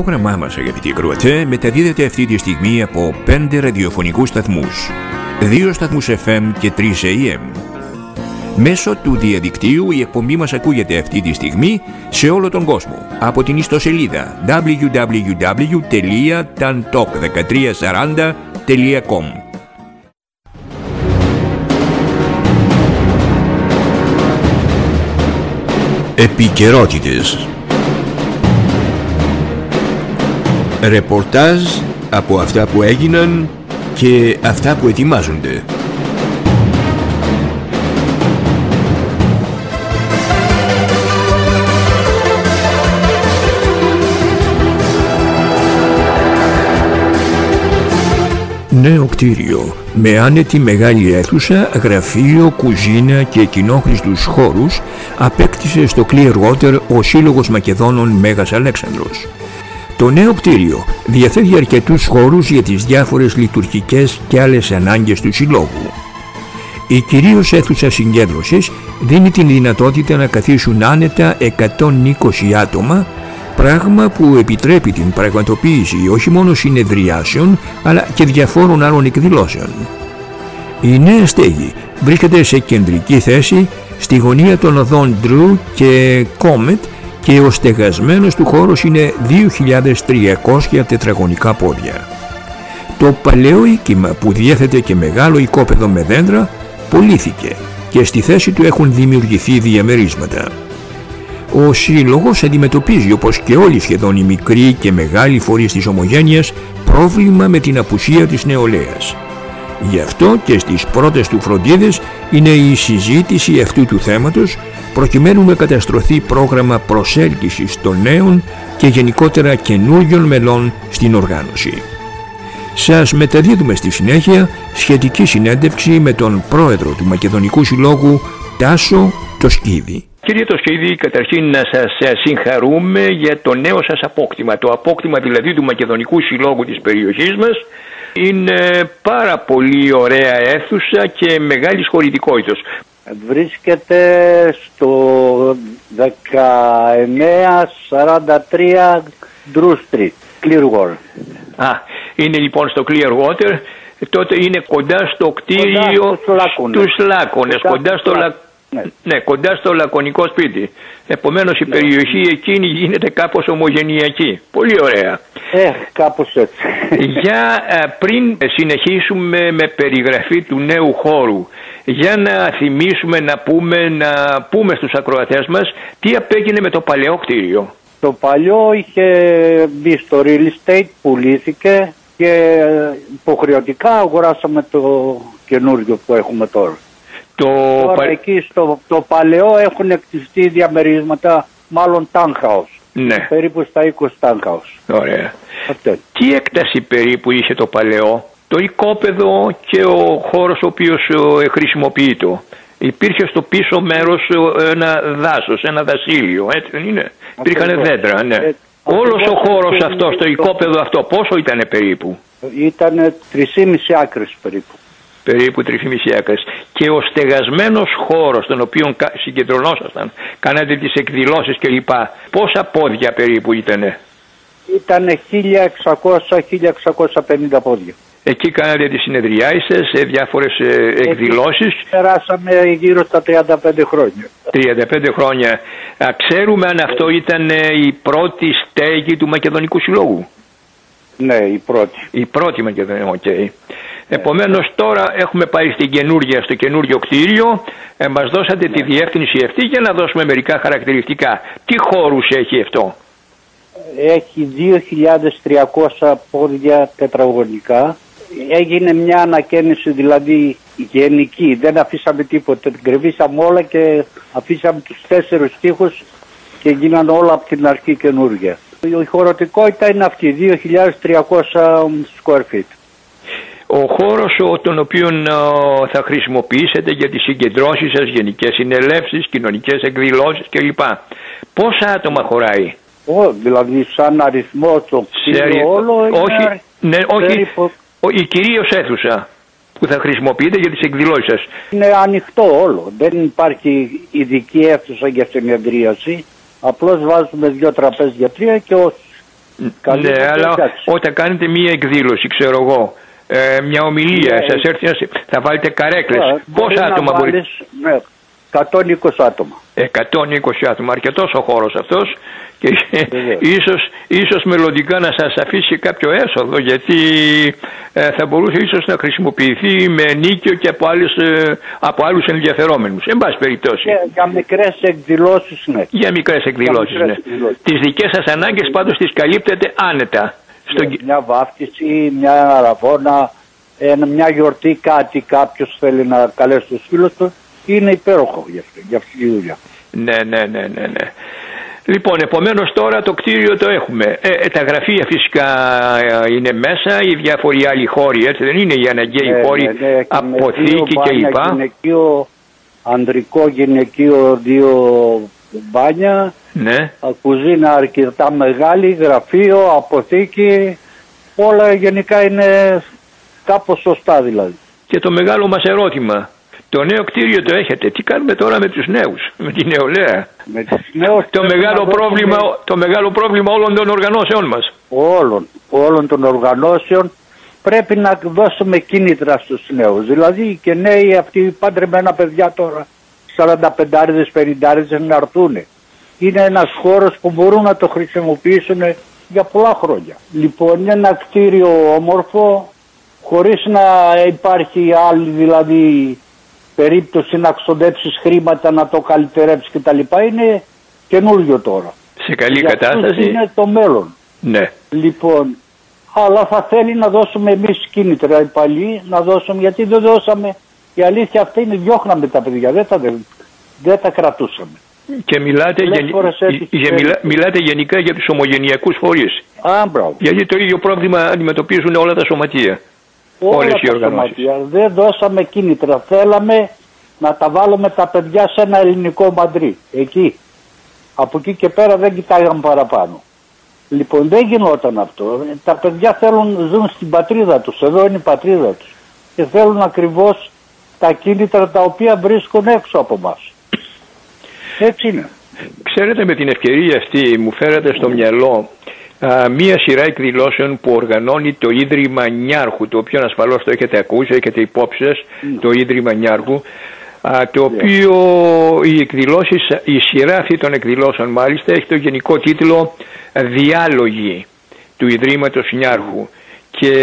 πρόγραμμά μας, αγαπητοί ακροατέ, μεταδίδεται αυτή τη στιγμή από πέντε ραδιοφωνικούς σταθμούς, δύο σταθμούς εφ εμ και τρεις έι εμ. Μέσω του διαδικτύου η εκπομπή μας ακούγεται αυτή τη στιγμή σε όλο τον κόσμο από την ιστοσελίδα ντάμπλιου ντάμπλιου ντάμπλιου τελεία ταντοκ δεκατρία σαράντα τελεία κομ. Επικαιρότητες. Ρεπορτάζ από αυτά που έγιναν και αυτά που ετοιμάζονται. Νέο κτίριο με άνετη μεγάλη αίθουσα, γραφείο, κουζίνα και κοινόχρηστους χώρους απέκτησε στο Clearwater ο Σύλλογος Μακεδόνων Μέγας Αλέξανδρος. Το νέο κτίριο διαθέτει αρκετούς χώρους για τις διάφορες λειτουργικές και άλλες ανάγκες του Συλλόγου. Η κυρίως αίθουσα συγκέντρωσης δίνει την δυνατότητα να καθίσουν άνετα εκατόν είκοσι άτομα, πράγμα που επιτρέπει την πραγματοποίηση όχι μόνο συνεδριάσεων αλλά και διαφόρων άλλων εκδηλώσεων. Η νέα στέγη βρίσκεται σε κεντρική θέση στη γωνία των οδών Drew και Comet και ο στεγασμένος του χώρος είναι δύο χιλιάδες τριακόσια τετραγωνικά πόδια. Το παλαιό οίκημα που διέθετε και μεγάλο οικόπεδο με δέντρα πωλήθηκε και στη θέση του έχουν δημιουργηθεί διαμερίσματα. Ο Σύλλογος αντιμετωπίζει, όπως και όλοι σχεδόν οι μικροί και μεγάλοι φορείς της ομογένειας, πρόβλημα με την απουσία της νεολαίας. Γι' αυτό και στις πρώτες του φροντίδες είναι η συζήτηση αυτού του θέματος, προκειμένου να καταστρωθεί πρόγραμμα προσέλκυσης των νέων και γενικότερα καινούριων μελών στην οργάνωση. Σας μεταδίδουμε στη συνέχεια σχετική συνέντευξη με τον πρόεδρο του Μακεδονικού Συλλόγου, Τάσο Τοσκίδη. Κύριε Τοσκίδη, καταρχήν να σας συγχαρούμε για το νέο σας απόκτημα. Το απόκτημα δηλαδή του Μακεδονικού Συλλόγου της περιοχής μας. Είναι πάρα πολύ ωραία αίθουσα και μεγάλης χωρητικότητας. Βρίσκεται στο δεκαεννέα σαράντα τρία Drew Street, Clearwater. Α, είναι λοιπόν στο Clearwater. Τότε είναι κοντά στο κτίριο στους Λάκωνες, κοντά στο Λα... Ναι. ναι, κοντά στο λακωνικό σπίτι. Επομένως η ναι. περιοχή εκείνη γίνεται κάπως ομογενειακή. Πολύ ωραία. Ε, κάπως έτσι. Για πριν συνεχίσουμε με περιγραφή του νέου χώρου, για να θυμίσουμε, να πούμε, να πούμε στους ακροατές μας τι απέγινε με το παλαιό κτίριο. Το παλιό είχε μπει στο real estate, πουλήθηκε και υποχρεωτικά αγοράσαμε το καινούργιο που έχουμε τώρα. Το... Τώρα πα... εκεί στο το παλαιό έχουν εκτιστεί διαμερίσματα, μάλλον townhouse. Ναι. Περίπου στα είκοσι townhouse. Ωραία. Αυτό. Τι έκταση περίπου είχε το παλαιό? Το οικόπεδο και ο χώρος ο οποίος ε, χρησιμοποιείται. Υπήρχε στο πίσω μέρος ένα δάσος, ένα δασίλειο, έτσι δεν είναι? Υπήρχαν δέντρα, ναι. Ε, Όλος ο χώρος το... αυτός, το οικόπεδο αυτό, πόσο ήταν περίπου? Ήταν τρεις και μισή άκρες περίπου. Περίπου τρεις και μισή άκρες. Και ο στεγασμένος χώρος, στον οποίο συγκεντρωνόσασταν, κάνατε τις εκδηλώσεις κλπ. Πόσα πόδια περίπου ήτανε? Ήτανε χίλια εξακόσια με χίλια εξακόσια πενήντα πόδια. Εκεί κάνατε τις συνεδριάσεις σε διάφορες εκδηλώσεις. Εκεί περάσαμε γύρω στα τριάντα πέντε χρόνια. τριάντα πέντε χρόνια. Α, ξέρουμε αν αυτό ήταν η πρώτη στέγη του Μακεδονικού Συλλόγου. Ναι, η πρώτη. Η πρώτη Μακεδονική, okay. Επομένως τώρα έχουμε πάει στην καινούργια, στο καινούργιο κτίριο. Ε, μας δώσατε τη διεύθυνση αυτή για να δώσουμε μερικά χαρακτηριστικά. Τι χώρους έχει αυτό? Έχει δύο χιλιάδες τριακόσια πόδια τετραγωνικά. Έγινε μια ανακαίνιση δηλαδή γενική. Δεν αφήσαμε τίποτα. Γκρεμίσαμε όλα και αφήσαμε τους τέσσερους τοίχους και γίνανε όλα από την αρχή καινούργια. Η χωρητικότητα είναι αυτή, δύο χιλιάδες τριακόσια square feet. Ο χώρος τον οποίο θα χρησιμοποιήσετε για τις συγκεντρώσεις σας, γενικές συνελεύσεις, κοινωνικές εκδηλώσεις κλπ. Πόσα άτομα χωράει? Ω, δηλαδή σαν αριθμό το κτίριο όλο είναι... Όχι, ναι, όχι περίπου... η κυρίως αίθουσα που θα χρησιμοποιείτε για τις εκδηλώσεις σας. Είναι ανοιχτό όλο, δεν υπάρχει ειδική αίθουσα για συνεδρίαση. Απλώς βάζουμε δύο τραπέζια τρία και όσοι Ναι, αλλά όταν κάνετε μία εκδήλωση, ξέρω εγώ, ε, μια ομιλία, ναι, σας έρθει να... θα βάλετε καρέκλες. Yeah, πόσα άτομα μπορείτε? Ναι, εκατόν είκοσι άτομα. εκατόν είκοσι άτομα, αρκετός ο χώρος αυτός και ίσως, ίσως μελλοντικά να σας αφήσει κάποιο έσοδο, γιατί ε, θα μπορούσε ίσως να χρησιμοποιηθεί με νίκιο και από, άλλες, ε, από άλλους ενδιαφερόμενους. Εν πάση περιπτώσει. Yeah, για μικρές εκδηλώσεις, ναι. Για μικρές εκδηλώσεις, ναι. Εκδηλώσεις. Τις δικές σας ανάγκες πάντως τις καλύπτετε άνετα. Στο... Μια βάφτιση, μια αραβώνα, μια γιορτή, κάτι κάποιος θέλει να καλέσει τους φίλους του, είναι υπέροχο για αυτή, για αυτή τη δουλειά. Ναι, ναι, ναι, ναι, ναι. Λοιπόν, επομένως τώρα το κτίριο το έχουμε. Ε, ε, τα γραφεία φυσικά είναι μέσα, οι διάφοροι άλλοι χώροι, έτσι δεν είναι, οι αναγκαίοι ε, χώροι, ναι, ναι, αποθήκη κλπ. Γυναικείο, ανδρικό, γυναικείο, δύο μπάνια, ναι. Κουζίνα αρκετά μεγάλη, γραφείο, αποθήκη, όλα γενικά είναι κάπως σωστά δηλαδή. Και το μεγάλο μας ερώτημα, το νέο κτίριο το έχετε, τι κάνουμε τώρα με τους νέους, με τη νεολαία? Με τους νέους το, μεγάλο πρόβλημα, δώσουμε... το μεγάλο πρόβλημα όλων των οργανώσεων μας. Όλων, όλων των οργανώσεων πρέπει να δώσουμε κίνητρα στους νέους. Δηλαδή και νέοι αυτοί παντρεμένα παιδιά τώρα, σαρανταπεντάριδες, πενηντάριδες να έρθουν. Είναι ένας χώρος που μπορούν να το χρησιμοποιήσουν για πολλά χρόνια. Λοιπόν, είναι ένα κτίριο όμορφο, χωρίς να υπάρχει άλλη δηλαδή περίπτωση να ξοδέψεις χρήματα, να το καλυτερέψεις κτλ. Είναι καινούριο τώρα. Σε καλή για κατάσταση. Είναι το μέλλον. Ναι. Λοιπόν, αλλά θα θέλει να δώσουμε εμείς κίνητρα οι παλιοί, να δώσουμε, γιατί δεν δώσαμε, η αλήθεια αυτή είναι, διώχναμε τα παιδιά, δεν τα, δεν τα κρατούσαμε. Και μιλάτε, γεν... για, μιλά... μιλάτε γενικά για τους ομογενειακούς φορείς. Α, μπράβο. Γιατί το ίδιο πρόβλημα αντιμετωπίζουν όλα τα σωματεία. Όλα όλες τα οι οργανώσεις. Σωματεία. Δεν δώσαμε κίνητρα. Θέλαμε να τα βάλουμε τα παιδιά σε ένα ελληνικό μαντρί. Εκεί. Από εκεί και πέρα δεν κοιτάγαμε παραπάνω. Λοιπόν, δεν γινόταν αυτό. Τα παιδιά θέλουν, ζουν στην πατρίδα τους. Εδώ είναι η πατρίδα τους. Και θέλουν ακριβώς τα κίνητρα τα οποία βρίσκουν έξω από μας. Έτσι είναι. Ξέρετε, με την ευκαιρία αυτή μου φέρατε στο μυαλό α, μία σειρά εκδηλώσεων που οργανώνει το Ίδρυμα Νιάρχου, το οποίο ασφαλώς το έχετε ακούσει, έχετε υπόψη σας, mm. το Ίδρυμα Νιάρχου, α, το οποίο yeah. οι εκδηλώσεις, η σειρά αυτή των εκδηλώσεων μάλιστα έχει το γενικό τίτλο «Διάλογοι» του Ιδρύματος Νιάρχου. Και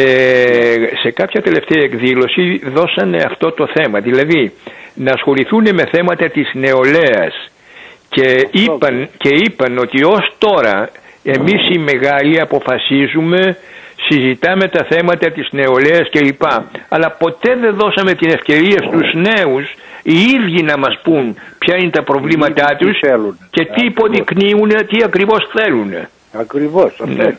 σε κάποια τελευταία εκδήλωση δώσανε αυτό το θέμα, δηλαδή να ασχοληθούν με θέματα της νεολαίας και είπαν, και είπαν ότι ως τώρα εμείς οι μεγάλοι αποφασίζουμε, συζητάμε τα θέματα της νεολαίας κλπ. Αλλά ποτέ δεν δώσαμε την ευκαιρία στους νέους οι ίδιοι να μας πούν ποια είναι τα προβλήματά τους και τι υποδεικνύουν, τι ακριβώς θέλουν. Ακριβώς, ναι.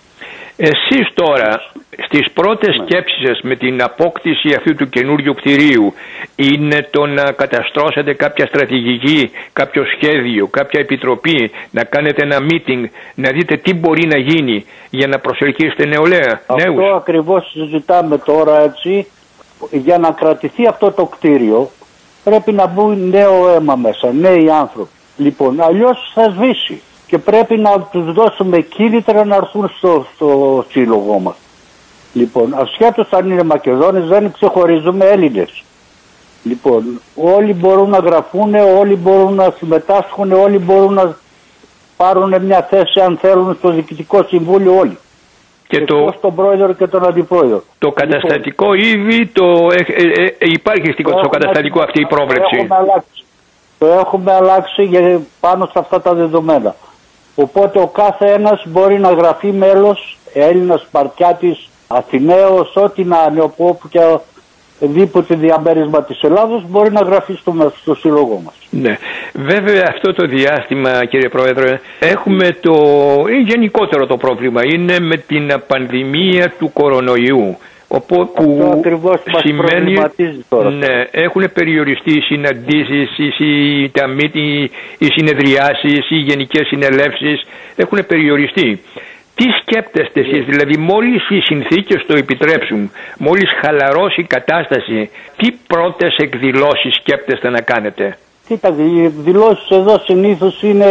Εσείς τώρα στις πρώτες ναι. σκέψεις σας με την απόκτηση αυτού του καινούριου κτηρίου είναι το να καταστρώσετε κάποια στρατηγική, κάποιο σχέδιο, κάποια επιτροπή, να κάνετε ένα meeting, να δείτε τι μπορεί να γίνει για να προσελκύσετε νεολαία, αυτό νέους? Αυτό ακριβώς συζητάμε τώρα, έτσι. Για να κρατηθεί αυτό το κτίριο πρέπει να μπουν νέο αίμα μέσα, νέοι άνθρωποι. Λοιπόν, αλλιώς θα σβήσει. Και πρέπει να τους δώσουμε κίνητρα να έρθουν στο, στο σύλλογό μας. Λοιπόν, ασχέτως αν είναι Μακεδόνες, δεν ξεχωρίζουμε Έλληνες. Λοιπόν, όλοι μπορούν να γραφούν, όλοι μπορούν να συμμετάσχουν, όλοι μπορούν να πάρουν μια θέση αν θέλουν στο Διοικητικό Συμβούλιο, όλοι. Και το, τον πρόεδρο και τον αντιπρόεδρο. Το καταστατικό λοιπόν, ήδη το, ε, ε, ε, υπάρχει στο, στο καταστατικό αυτή η πρόβλεψη. Το έχουμε αλλάξει, το έχουμε αλλάξει πάνω σε αυτά τα δεδομένα. Οπότε ο κάθε ένας μπορεί να γραφεί μέλος, Έλληνας, Σπαρτιάτης, Αθηναίος, ό,τι να είναι, όπου και δίποτε διαμέρισμα της Ελλάδος μπορεί να γραφεί στο, στο σύλλογό μας. Ναι. Βέβαια αυτό το διάστημα, κύριε Πρόεδρε, έχουμε το γενικότερο το πρόβλημα, είναι με την πανδημία του κορονοϊού. Οπό, που ακριβώς σημαίνει τώρα. Ναι, έχουν περιοριστεί οι συναντήσεις, οι, οι, τα μύτη, οι συνεδριάσεις, οι γενικές συνελεύσεις, έχουν περιοριστεί. Τι σκέπτεστε εσείς, δηλαδή μόλις οι συνθήκες το επιτρέψουν, μόλις χαλαρώσει η κατάσταση, τι πρώτες εκδηλώσεις σκέπτεστε να κάνετε? Κοίτα, οι εκδηλώσεις εδώ συνήθως είναι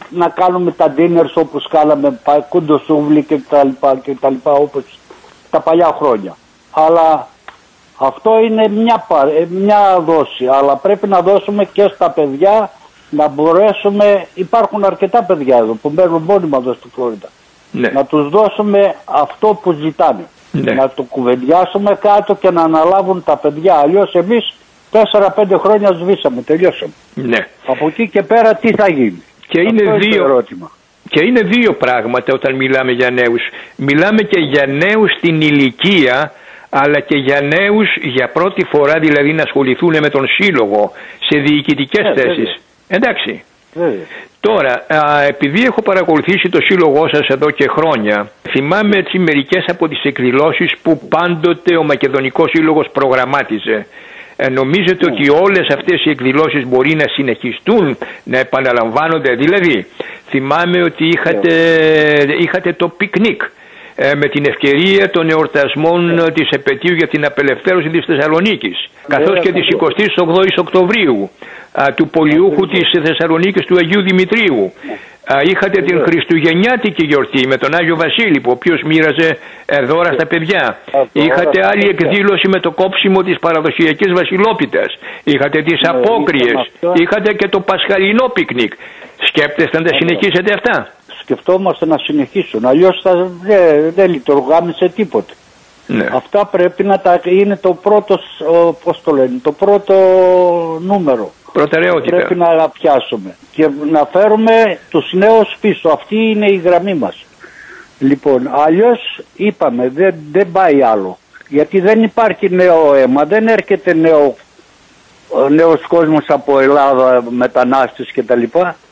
να κάνουμε τα dinners όπως κάναμε, κουντοσούβλι και τα λοιπά, και τα λοιπά όπως τα παλιά χρόνια. Αλλά αυτό είναι μια, μια δόση, αλλά πρέπει να δώσουμε και στα παιδιά να μπορέσουμε, υπάρχουν αρκετά παιδιά εδώ που μένουν μόνιμα εδώ στη Φλόριντα, ναι. να τους δώσουμε αυτό που ζητάνε. Ναι. Να το κουβεντιάσουμε κάτω και να αναλάβουν τα παιδιά. Αλλιώς εμείς τέσσερα πέντε χρόνια σβήσαμε, τελειώσαμε. Ναι. Από εκεί και πέρα τι θα γίνει? Και είναι, δύο, ερώτημα. και είναι δύο πράγματα όταν μιλάμε για νέους. Μιλάμε και για νέους στην ηλικία, αλλά και για νέους για πρώτη φορά δηλαδή να ασχοληθούν με τον σύλλογο σε διοικητικές ναι, θέσεις. Βέβαια. Εντάξει. Βέβαια. Τώρα, α, επειδή έχω παρακολουθήσει το σύλλογό σας εδώ και χρόνια, θυμάμαι έτσι μερικές από τις εκδηλώσεις που πάντοτε ο Μακεδονικός Σύλλογος προγραμμάτιζε. Ε, νομίζετε mm. ότι όλες αυτές οι εκδηλώσεις μπορεί να συνεχιστούν, να επαναλαμβάνονται? Δηλαδή, θυμάμαι ότι είχατε, yeah. είχατε το πικνίκ ε, με την ευκαιρία των εορτασμών yeah. της επετείου για την απελευθέρωση της Θεσσαλονίκης, yeah. καθώς yeah. και της εικοστής ογδόης Οκτωβρίου, α, του πολιούχου yeah. της Θεσσαλονίκης του Αγίου Δημητρίου. Yeah. Είχατε την Χριστουγεννιάτικη γιορτή με τον Άγιο Βασίλη, ο οποίος μοίραζε δώρα στα παιδιά. Είχατε άλλη εκδήλωση με το κόψιμο της παραδοσιακής βασιλόπιτας. Είχατε τις απόκριες. Είχατε και το πασχαλινό πικνίκ. Σκέπτεστε να τα συνεχίσετε αυτά? Σκεφτόμαστε να συνεχίσουν. Αλλιώς θα, δεν, δεν λειτουργάμε σε τίποτε. Ναι. Αυτά πρέπει να τα είναι το πρώτο, πώς το λένε, το πρώτο νούμερο. Προτεραιότητα. Πρέπει να πιάσουμε και να φέρουμε τους νέους πίσω. Αυτή είναι η γραμμή μας. Λοιπόν, αλλιώς είπαμε δεν, δεν πάει άλλο. Γιατί δεν υπάρχει νέο αίμα, δεν έρχεται νέο, νέος κόσμος από Ελλάδα, μετανάστες κτλ.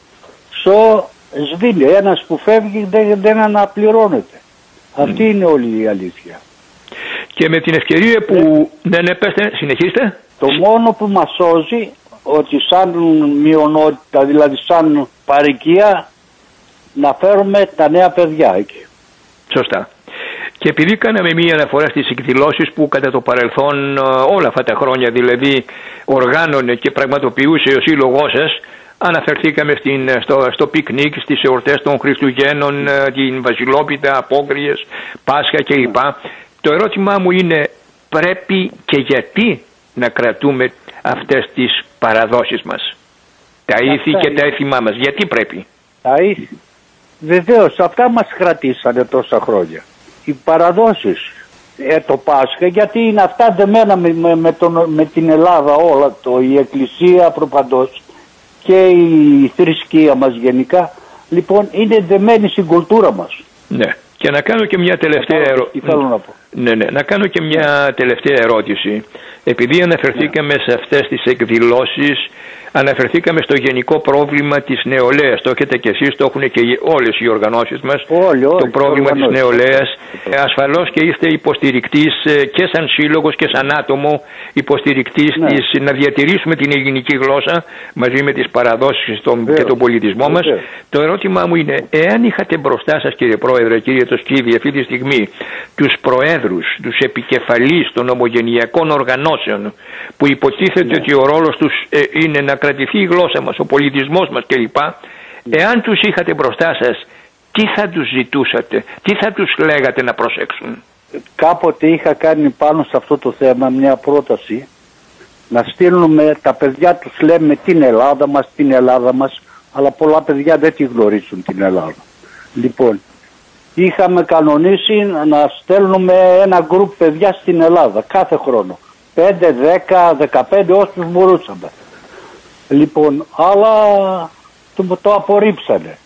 Σο σβήνει. Ένας που φεύγει δεν, δεν αναπληρώνεται. Mm. Αυτή είναι όλη η αλήθεια. Και με την ευκαιρία που ε, δεν έπεστε, συνεχίστε. Το μόνο που μας σώζει, ότι σαν μειονότητα, δηλαδή σαν παροικία, να φέρουμε τα νέα παιδιά εκεί. Σωστά. Και επειδή κάναμε μία αναφορά στις εκδηλώσεις που κατά το παρελθόν όλα αυτά τα χρόνια δηλαδή οργάνωνε και πραγματοποιούσε ο σύλλογός σας, αναφερθήκαμε στην, στο, στο πικνίκ, στις εορτές των Χριστουγέννων, την Βασιλόπιτα, Απόκριες, Πάσχα κλπ. Το ερώτημά μου είναι, πρέπει και γιατί να κρατούμε αυτές τις παραδόσεις μας, τα ήθη και τα έθιμά μας? Γιατί πρέπει? Τα ήθη. Βεβαίως, αυτά μας κρατήσανε τόσα χρόνια. Οι παραδόσεις, ε, το Πάσχα, γιατί είναι αυτά δεμένα με, με, με, τον, με την Ελλάδα όλα, το, η Εκκλησία προπαντός και η θρησκεία μας γενικά, λοιπόν είναι δεμένη στην κουλτούρα μας. Ναι. Και να κάνω και μια τελευταία ερώτηση. Να, ναι, ναι. να κάνω και μια τελευταία ερώτηση. Επειδή αναφερθήκαμε ναι. σε αυτές τις εκδηλώσεις, αναφερθήκαμε στο γενικό πρόβλημα της νεολαίας. Το έχετε και εσείς, το έχουν και όλες οι οργανώσεις μας. Όλοι, όλοι, το πρόβλημα της νεολαίας. Ασφαλώς και είστε υποστηρικτής και σαν σύλλογος και σαν άτομο, υποστηρικτής ναι. της, να διατηρήσουμε την ελληνική γλώσσα μαζί με τις παραδόσεις τον, και τον πολιτισμό μας. Το ερώτημά μου είναι, εάν είχατε μπροστά σας, κύριε Πρόεδρε, κύριε Τοσκίδη, αυτή τη στιγμή τους προέδρους, τους επικεφαλείς των ομογενειακών οργανώσεων, που υποτίθεται ναι. ότι ο ρόλος τους ε, είναι να κρατηθεί η γλώσσα μας, ο πολιτισμός μας κλπ. Εάν τους είχατε μπροστά σας, τι θα τους ζητούσατε, τι θα τους λέγατε να προσέξουν? Κάποτε είχα κάνει πάνω σε αυτό το θέμα μια πρόταση, να στείλουμε τα παιδιά, τους λέμε την Ελλάδα μας, την Ελλάδα μας, αλλά πολλά παιδιά δεν τη γνωρίζουν την Ελλάδα. Λοιπόν, είχαμε κανονίσει να στέλνουμε ένα γκρουπ παιδιά στην Ελλάδα κάθε χρόνο. πέντε, δέκα, δεκαπέντε όσους μπορούσαμε. Λοιπόν, αλλά το, το απορρίψανε.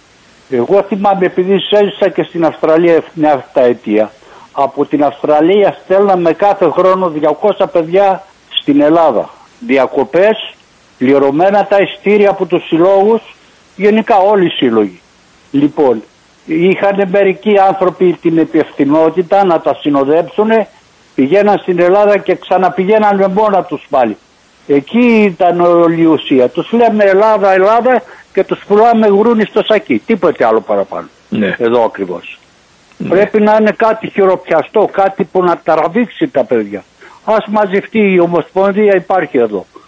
Εγώ θυμάμαι, επειδή έζησα και στην Αυστραλία μια επταετία, από την Αυστραλία στέλναμε κάθε χρόνο διακόσια παιδιά στην Ελλάδα. Διακοπές, πληρωμένα τα ειστήρια από τους συλλόγους, γενικά όλοι οι σύλλογοι. Λοιπόν, είχαν μερικοί άνθρωποι την υπευθυνότητα να τα συνοδέψουν, πηγαίναν στην Ελλάδα και ξαναπηγαίναν με μόνα τους πάλι. Εκεί ήταν όλη η ουσία. Τους λέμε Ελλάδα, Ελλάδα και τους πουλάμε γουρούνι στο σακί. Τίποτε άλλο παραπάνω. Ναι. Εδώ ακριβώς. Ναι. Πρέπει να είναι κάτι χειροπιαστό, κάτι που να τραβήξει τα παιδιά. Ας μαζευτεί η Ομοσπονδία, υπάρχει εδώ.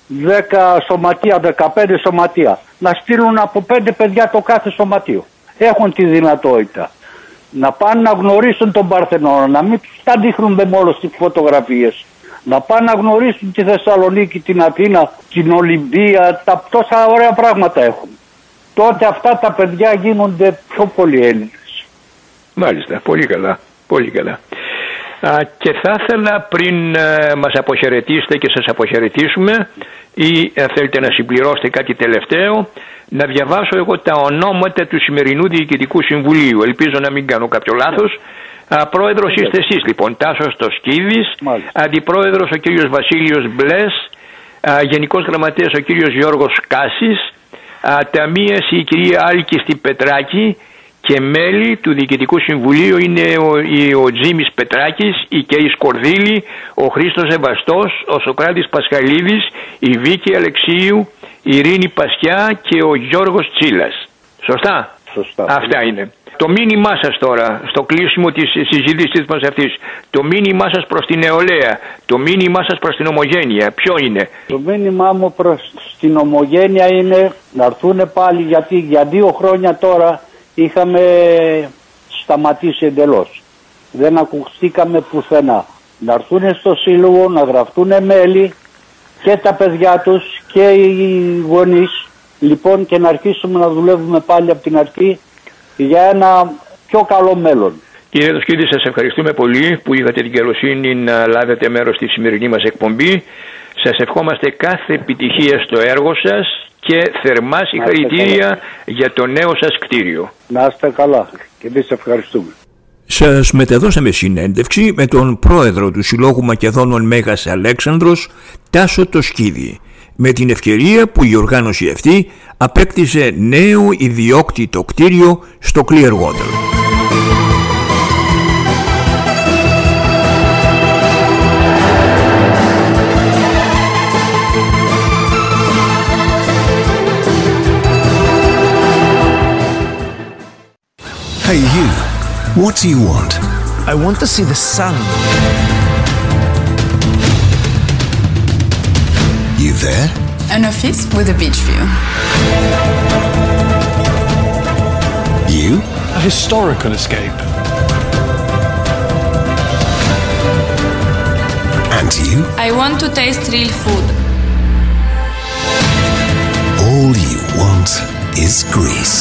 δέκα σωματεία, δεκαπέντε σωματεία. Να στείλουν από πέντε παιδιά το κάθε σωματείο. Έχουν τη δυνατότητα. Να πάνε να γνωρίσουν τον Παρθενώνα, να μην τα δείχνουμε μόνο στις φωτογραφίες. Να πάνε να γνωρίσουν τη Θεσσαλονίκη, την Αθήνα, την Ολυμπία, τα τόσα ωραία πράγματα έχουν. Τότε αυτά τα παιδιά γίνονται πιο πολύ Έλληνες. Μάλιστα, πολύ καλά, πολύ καλά. Α, και θα ήθελα πριν ε, μας αποχαιρετήσετε και σας αποχαιρετήσουμε ή ε, θέλετε να συμπληρώσετε κάτι τελευταίο, να διαβάσω εγώ τα ονόματα του σημερινού Διοικητικού Συμβουλίου. Ελπίζω να μην κάνω κάποιο λάθος. Α, πρόεδρος είστε εσείς λοιπόν, Τάσος Τοσκίδης, αντιπρόεδρος ο κύριος Βασίλειος Μπλες, α, γενικός γραμματέας ο κύριος Γιώργος Κάσης, α, ταμείας η κυρία Άλκιστη Πετράκη και μέλη του Διοικητικού Συμβουλίου είναι ο, η, ο Τζίμις Πετράκης, η Κέης Κορδίλη, ο Χρήστος Σεβαστός, ο Σοκράτης Πασχαλίδης, η Βίκη Αλεξίου, η Ειρήνη Πασιά και ο Γιώργος Τσίλας. Σωστά? Σωστά. Αυτά είναι. Το μήνυμά σας τώρα, στο κλείσιμο της συζήτησης μας αυτής, το μήνυμά σας προς την νεολαία, το μήνυμά σας προς την Ομογένεια, ποιο είναι? Το μήνυμά μου προς την Ομογένεια είναι να έρθουν πάλι, γιατί για δύο χρόνια τώρα είχαμε σταματήσει εντελώς. Δεν ακουστήκαμε πουθενά. Να έρθουν στο σύλλογο, να γραφτούν μέλη και τα παιδιά τους και οι γονείς, λοιπόν, και να αρχίσουμε να δουλεύουμε πάλι από την αρχή για ένα πιο καλό μέλλον. Κύριε Τοσκίδη, σας ευχαριστούμε πολύ που είχατε την καλοσύνη να λάβετε μέρος στη σημερινή μας εκπομπή. Σας ευχόμαστε κάθε επιτυχία στο έργο σας και θερμά συγχαρητήρια για το νέο σας κτίριο. Να είστε καλά και εμείς ευχαριστούμε. Σας μεταδώσαμε συνέντευξη με τον πρόεδρο του Συλλόγου Μακεδόνων Μέγας Αλέξανδρος, Τάσο Τοσκίδη, με την ευκαιρία που η οργάνωση αυτή απέκτησε νέο ιδιόκτητο κτίριο στο Clearwater. Hey you, what do you want? I want to see the sun. You there? An office with a beach view. You? A historical escape. And you? I want to taste real food. All you want is Greece.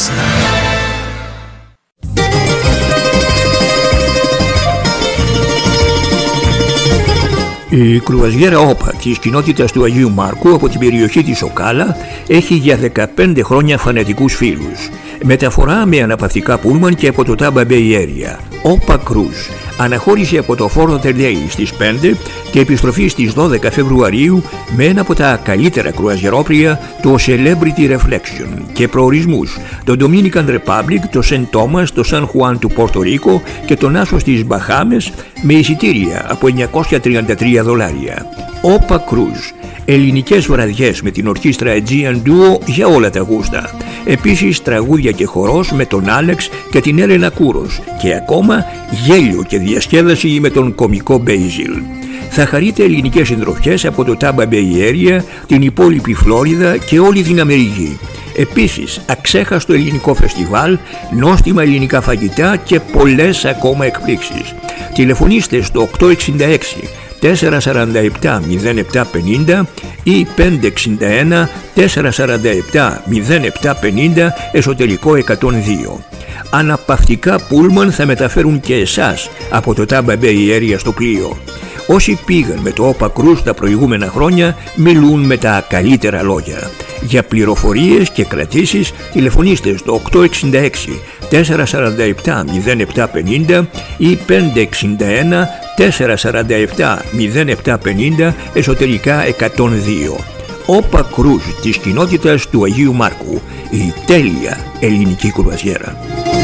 Η κρουαζιέρα ΟΠΑ της κοινότητας του Αγίου Μάρκου από την περιοχή της Οκάλα έχει για δεκαπέντε χρόνια φανατικούς φίλους. Μεταφορά με αναπαυτικά πούλμαν και από το Tampa Bay Area. ΟΠΑ Cruise. Αναχώρηση από το Fort Lauderdale στις πέντε και επιστροφή στις δώδεκα Φεβρουαρίου με ένα από τα καλύτερα κρουαζιερόπλια, το Celebrity Reflection, και προορισμούς, το Dominican Republic, το Saint Thomas, το San Juan του Πόρτο Ρίκο και το Νάσο στις Μπαχάμες με εισιτήρια από εννιακόσια τριάντα τρία δολάρια. ΟΠΑ Cruise. Ελληνικές βραδιές με την ορχήστρα Aegean Duo για όλα τα γούστα. Επίσης τραγούδια και χορός με τον Άλεξ και την Έλενα Κούρος. Και ακόμα γέλιο και διασκέδαση με τον κωμικό Μπέιζιλ. Θα χαρείτε ελληνικές συντροφιές από το Tampa Bay Area, την υπόλοιπη Φλόριδα και όλη την Αμερική. Επίσης, αξέχαστο ελληνικό φεστιβάλ, νόστιμα ελληνικά φαγητά και πολλές ακόμα εκπλήξεις. Τηλεφωνήστε στο οκτώ εξήντα έξι τέσσερα σαράντα επτά μηδέν επτά πενήντα ή πέντε εξήντα ένα τέσσερα σαράντα επτά μηδέν επτά πενήντα εσωτερικό εκατόν δύο. Αναπαυτικά πούλμαν θα μεταφέρουν και εσάς από το Tampa Bay Area στο πλοίο. Όσοι πήγαν με το ΟΠΑ Cruise τα προηγούμενα χρόνια μιλούν με τα καλύτερα λόγια. Για πληροφορίες και κρατήσεις τηλεφωνήστε στο οκτώ εξήντα έξι τέσσερα σαράντα επτά μηδέν επτά πενήντα ή πέντε εξήντα ένα τέσσερα σαράντα επτά μηδέν επτά πενήντα εσωτερικά εκατόν δύο. ΟΠΑ Cruise της κοινότητας του Αγίου Μάρκου, η τέλεια ελληνική κρουαζιέρα.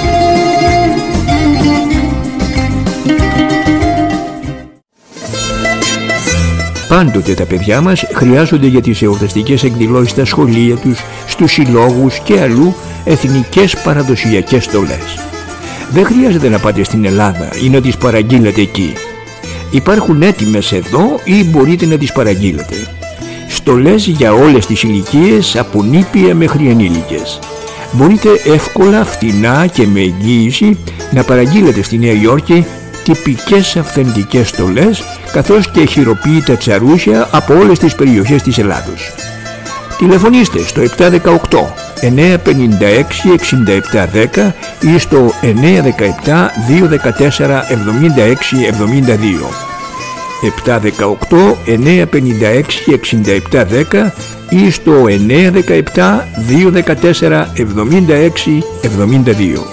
Πάντοτε τα παιδιά μας χρειάζονται για τις εορταστικές εκδηλώσεις στα σχολεία τους, στους συλλόγους και αλλού εθνικές παραδοσιακές στολές. Δεν χρειάζεται να πάτε στην Ελλάδα ή να τις παραγγείλετε εκεί. Υπάρχουν έτοιμες εδώ ή μπορείτε να τις παραγγείλετε. στολές για όλες τις ηλικίες, από νήπια μέχρι ενήλικες. Μπορείτε εύκολα, φθηνά και με εγγύηση να παραγγείλετε στη Νέα Υόρκη τυπικές αυθεντικές στολές, καθώς και χειροποίητα τσαρούσια από όλες τις περιοχές της Ελλάδος. Τηλεφωνήστε στο επτά δεκαοκτώ εννιά πενήντα έξι εξήντα επτά δέκα ή στο εννιά δεκαεπτά δύο δεκατέσσερα εβδομήντα έξι εβδομήντα δύο. επτά δεκαοκτώ εννιά πενήντα έξι εξήντα επτά δέκα ή στο εννιά δεκαεπτά δύο δεκατέσσερα εβδομήντα έξι εβδομήντα δύο.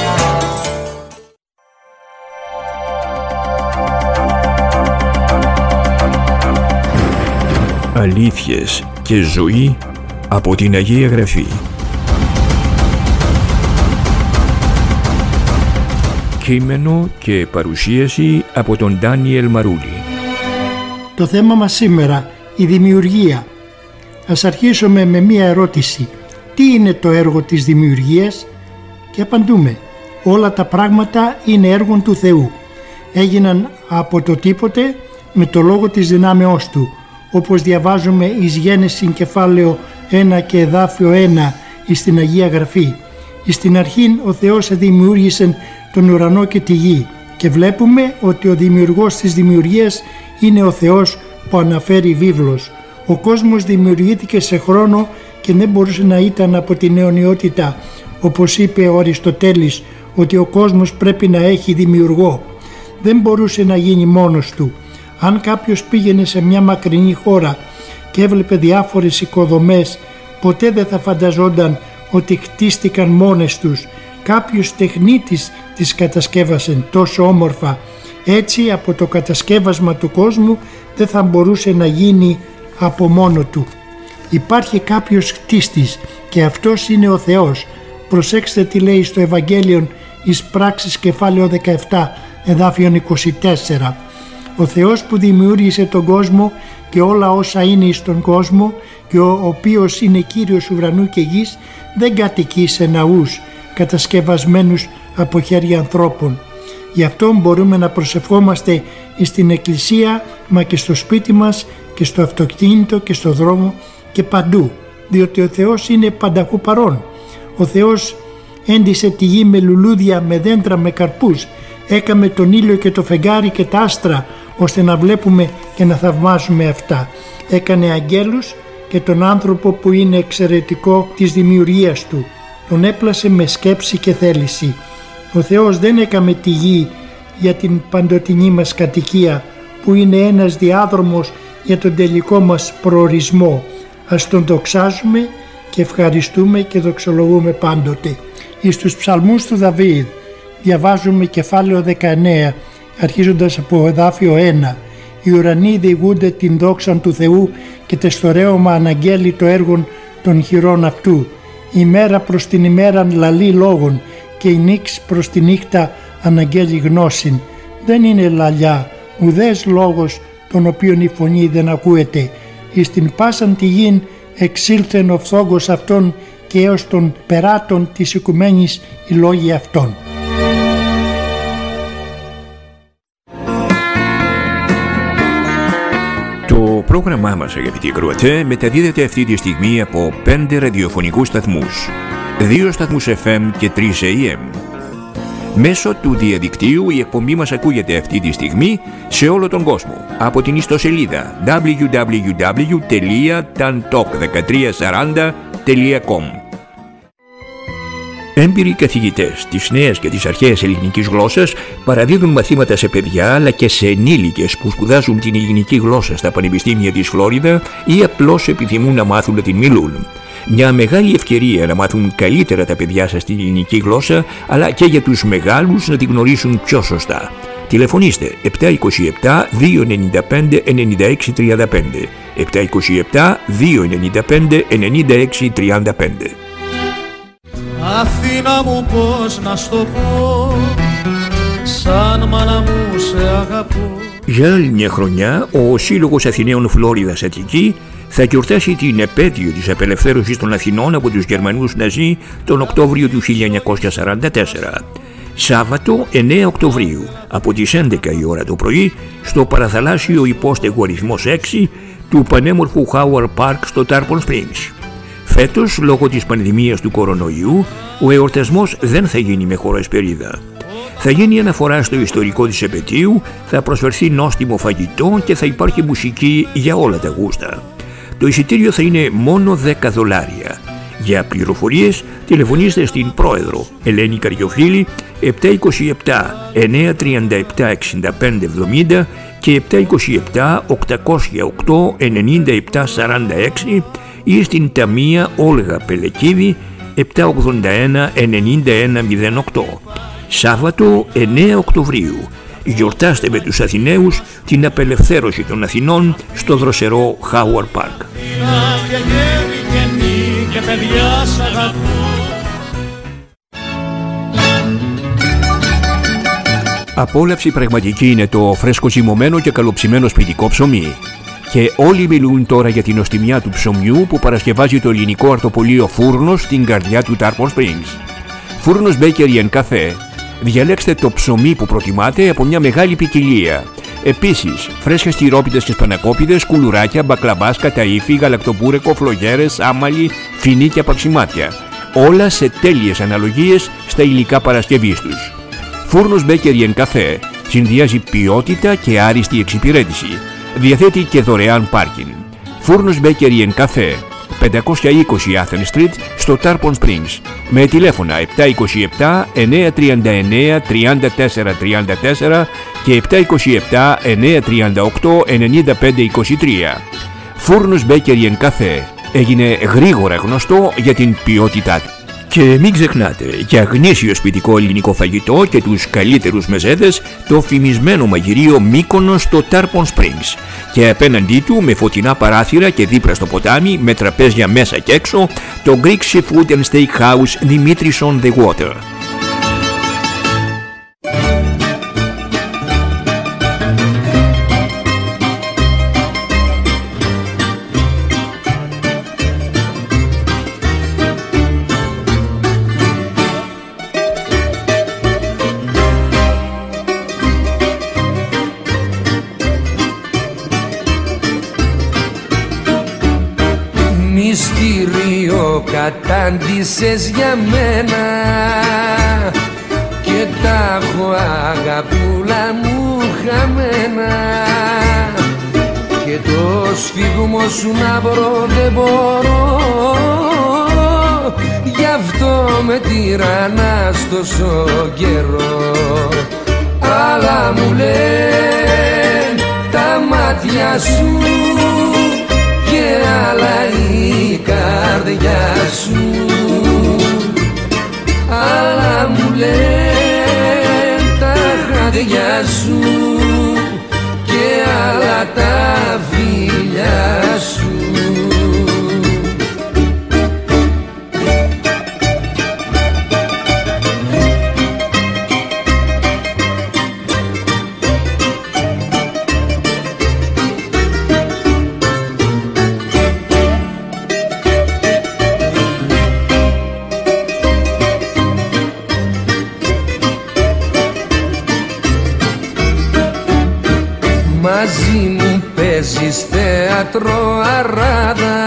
Αλήθειες και ζωή από την Αγία Γραφή. Κείμενο και παρουσίαση από τον Ντάνιελ Μαρούλη. Το θέμα μας σήμερα, η δημιουργία. Ας αρχίσουμε με μία ερώτηση. Τι είναι το έργο της δημιουργίας? Και απαντούμε. Όλα τα πράγματα είναι έργο του Θεού. Έγιναν από το τίποτε με το λόγο της δυνάμεώς Του. Όπως διαβάζουμε εις Γένεση κεφάλαιο ένα και εδάφιο ένα εις την Αγία Γραφή. Εις την αρχήν ο Θεός δημιούργησε τον ουρανό και τη γη και βλέπουμε ότι ο δημιουργός της δημιουργίας είναι ο Θεός που αναφέρει βίβλος. Ο κόσμος δημιουργήθηκε σε χρόνο και δεν μπορούσε να ήταν από την αιωνιότητα, όπως είπε ο Αριστοτέλης ότι ο κόσμος πρέπει να έχει δημιουργό. Δεν μπορούσε να γίνει μόνος του. Αν κάποιος πήγαινε σε μια μακρινή χώρα και έβλεπε διάφορες οικοδομές, ποτέ δεν θα φανταζόταν ότι χτίστηκαν μόνες τους. Κάποιος τεχνίτης τις κατασκεύασε τόσο όμορφα. Έτσι από το κατασκεύασμα του κόσμου δεν θα μπορούσε να γίνει από μόνο του. Υπάρχει κάποιος χτίστης και αυτός είναι ο Θεός. Προσέξτε τι λέει στο Ευαγγέλιο εις Πράξεις κεφάλαιο δεκαεπτά εδάφιον είκοσι τέσσερα. Ο Θεός που δημιούργησε τον κόσμο και όλα όσα είναι στον κόσμο και ο οποίος είναι Κύριος ουρανού και γης δεν κατοικεί σε ναούς κατασκευασμένους από χέρια ανθρώπων. Γι' αυτό μπορούμε να προσευχόμαστε στην εκκλησία μα και στο σπίτι μας και στο αυτοκίνητο και στο δρόμο και παντού, διότι ο Θεός είναι πανταχού παρών. Ο Θεός έντισε τη γη με λουλούδια, με δέντρα, με καρπούς. Έκαμε τον ήλιο και το φεγγάρι και τα άστρα ώστε να βλέπουμε και να θαυμάζουμε αυτά. Έκανε αγγέλους και τον άνθρωπο που είναι εξαιρετικό της δημιουργίας του. Τον έπλασε με σκέψη και θέληση. Ο Θεός δεν έκαμε τη γη για την παντοτινή μας κατοικία που είναι ένας διάδρομος για τον τελικό μας προορισμό. Ας τον δοξάζουμε και ευχαριστούμε και δοξολογούμε πάντοτε. Εις τους ψαλμούς του Δαβίδ διαβάζουμε κεφάλαιο δεκαεννέα αρχίζοντας από εδάφιο ένα. Οι ουρανοί διηγούνται την δόξα του Θεού και τεστορέωμα αναγγέλει το έργο των χειρών αυτού. Η μέρα προς την ημέραν λαλεί λόγων και η νύχτα προς τη νύχτα αναγγέλει γνώσιν. Δεν είναι λαλιά, ουδές λόγος τον οποίον η φωνή δεν ακούεται. Εις την πάσαν τη γην εξήλθεν ο φθόγκος αυτών και έως των περάτων της οικουμένης οι λόγοι αυτών. Το πρόγραμμά μας, αγαπητοί ακροατέ, μεταδίδεται αυτή τη στιγμή από πέντε ραδιοφωνικούς σταθμούς, δύο σταθμούς εφ εμ και τρεις έι εμ. Μέσω του διαδικτύου η εκπομπή μας ακούγεται αυτή τη στιγμή σε όλο τον κόσμο από την ιστοσελίδα double-u double-u double-u τελεία tantalk δεκατρία σαράντα τελεία com. Έμπειροι καθηγητές της νέας και της αρχαίας ελληνικής γλώσσας παραδίδουν μαθήματα σε παιδιά αλλά και σε ενήλικες που σπουδάζουν την ελληνική γλώσσα στα πανεπιστήμια της Φλόριδα ή απλώς επιθυμούν να μάθουν να την μιλούν. Μια μεγάλη ευκαιρία να μάθουν καλύτερα τα παιδιά σας την ελληνική γλώσσα, αλλά και για τους μεγάλους να την γνωρίσουν πιο σωστά. Τηλεφωνήστε επτά είκοσι επτά δύο ενενήντα πέντε ενενήντα έξι τριάντα πέντε, επτά είκοσι επτά δύο ενενήντα πέντε ενενήντα έξι τριάντα πέντε. Αθήνα μου, πώς να στο πω, σαν μάνα μου σε αγαπώ. Για άλλη μια χρονιά, ο Σύλλογος Αθηναίων Φλόριδας Αττική θα γιορτάσει την επέτειο της απελευθέρωσης των Αθηνών από τους Γερμανούς Ναζί τον Οκτώβριο του χίλια εννιακόσια σαράντα τέσσερα. Σάββατο εννέα Οκτωβρίου από τις έντεκα η ώρα το πρωί στο παραθαλάσσιο υπόστεγο αριθμός έξι του πανέμορφου Howard Park στο Tarpon Springs. Φέτος, λόγω της πανδημίας του κορονοϊού, ο εορτασμός δεν θα γίνει με χωροεσπερίδα. Θα γίνει αναφορά στο ιστορικό της επετείου, θα προσφερθεί νόστιμο φαγητό και θα υπάρχει μουσική για όλα τα γούστα. Το εισιτήριο θα είναι μόνο δέκα δολάρια. Για πληροφορίες τηλεφωνήστε στην πρόεδρο Ελένη Καριοφίλη επτά είκοσι επτά εννιακόσια τριάντα επτά εξήντα πέντε εβδομήντα και επτά είκοσι επτά οκτακόσια οκτώ ενενήντα επτά σαράντα έξι ή στην ταμεία Όλγα Πελεκίδη επτά ογδόντα ένα ενενήντα ένα μηδέν οκτώ. Σάββατο εννέα Οκτωβρίου. Γιορτάστε με τους Αθηναίους την απελευθέρωση των Αθηνών στο δροσερό Howard Park. Απόλαυση πραγματική είναι το φρέσκο ζυμωμένο και καλοψημένο σπιτικό ψωμί. Και όλοι μιλούν τώρα για την νοστιμιά του ψωμιού που παρασκευάζει το ελληνικό αρτοπολείο Φούρνος στην καρδιά του Tarpon Springs. Φούρνος Bakery and Cafe. Διαλέξτε το ψωμί που προτιμάτε από μια μεγάλη ποικιλία. Επίσης, φρέσκες τυρόπιτες και σπανακόπιτες, κουλουράκια, μπακλαμπάς, καταΐφι, γαλακτοπούρεκο, φλογέρες, άμαλι, φινί και απαξιμάτια. Όλα σε τέλειες αναλογίες στα υλικά παρασκευής τους. Φούρνος Bakery and Cafe συνδυάζει ποιότητα και άριστη εξυπηρέτηση. Διαθέτει και δωρεάν πάρκινγκ. Φούρνος Bakery and Cafe, πεντακόσια είκοσι Athens Street στο Tarpon Springs, με τηλέφωνα επτά είκοσι επτά εννιακόσια τριάντα εννέα τριάντα τέσσερα τριάντα τέσσερα και επτά είκοσι επτά εννιακόσια τριάντα οκτώ ενενήντα πέντε είκοσι τρία. Φούρνος Bakery and Cafe έγινε γρήγορα γνωστό για την ποιότητά του. Και μην ξεχνάτε, για γνήσιο σπιτικό ελληνικό φαγητό και τους καλύτερους μεζέδες, το φημισμένο μαγειρίο Μύκονος στο Tarpon Springs. Και απέναντί του, με φωτεινά παράθυρα και δίπλα στο ποτάμι, με τραπέζια μέσα και έξω, το Greek Seafood and Steakhouse Dimitris on the Water. Μυστήριο κατάντησες για μένα και τα έχω αγαπούλα μου χαμένα και το σφίγμο σου να βρω δεν μπορώ, γι' αυτό με τυραννάς τόσο καιρό. Αλλά μου λένε τα μάτια σου και άλλα η καρδιά σου, αλλά μου λένε τα χάδια σου και άλλα τα φιλιά σου. Μαζί μου παίζεις θέατρο αράδα,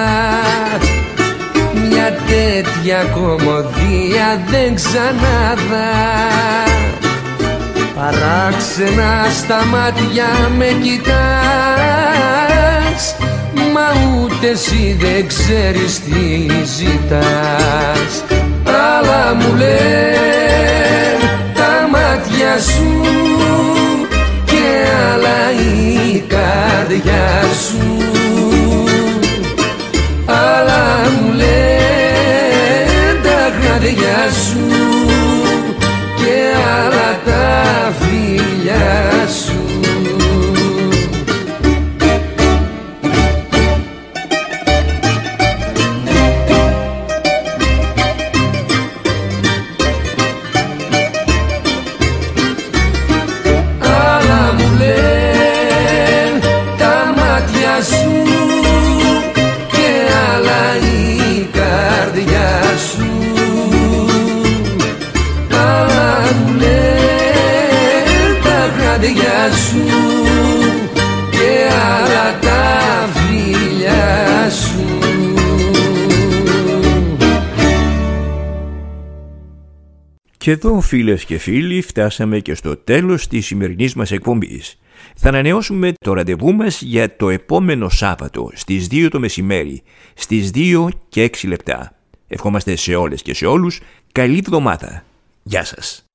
μια τέτοια κομμωδία δεν ξανάδα. Παράξενα στα μάτια με κοιτάς, μα ούτε εσύ δεν ξέρεις τι ζητάς. Αλλά μου λένε τα μάτια σου και άλλα η καρδιά σου, αλλά μου λένε τα χάδια σου και άλλα τα φιλιά σου. Και εδώ, φίλες και φίλοι, φτάσαμε και στο τέλος της σημερινής μας εκπομπής. Θα ανανεώσουμε το ραντεβού μας για το επόμενο Σάββατο στις δύο το μεσημέρι, στις δύο και έξι λεπτά. Ευχόμαστε σε όλες και σε όλους καλή εβδομάδα. Γεια σας.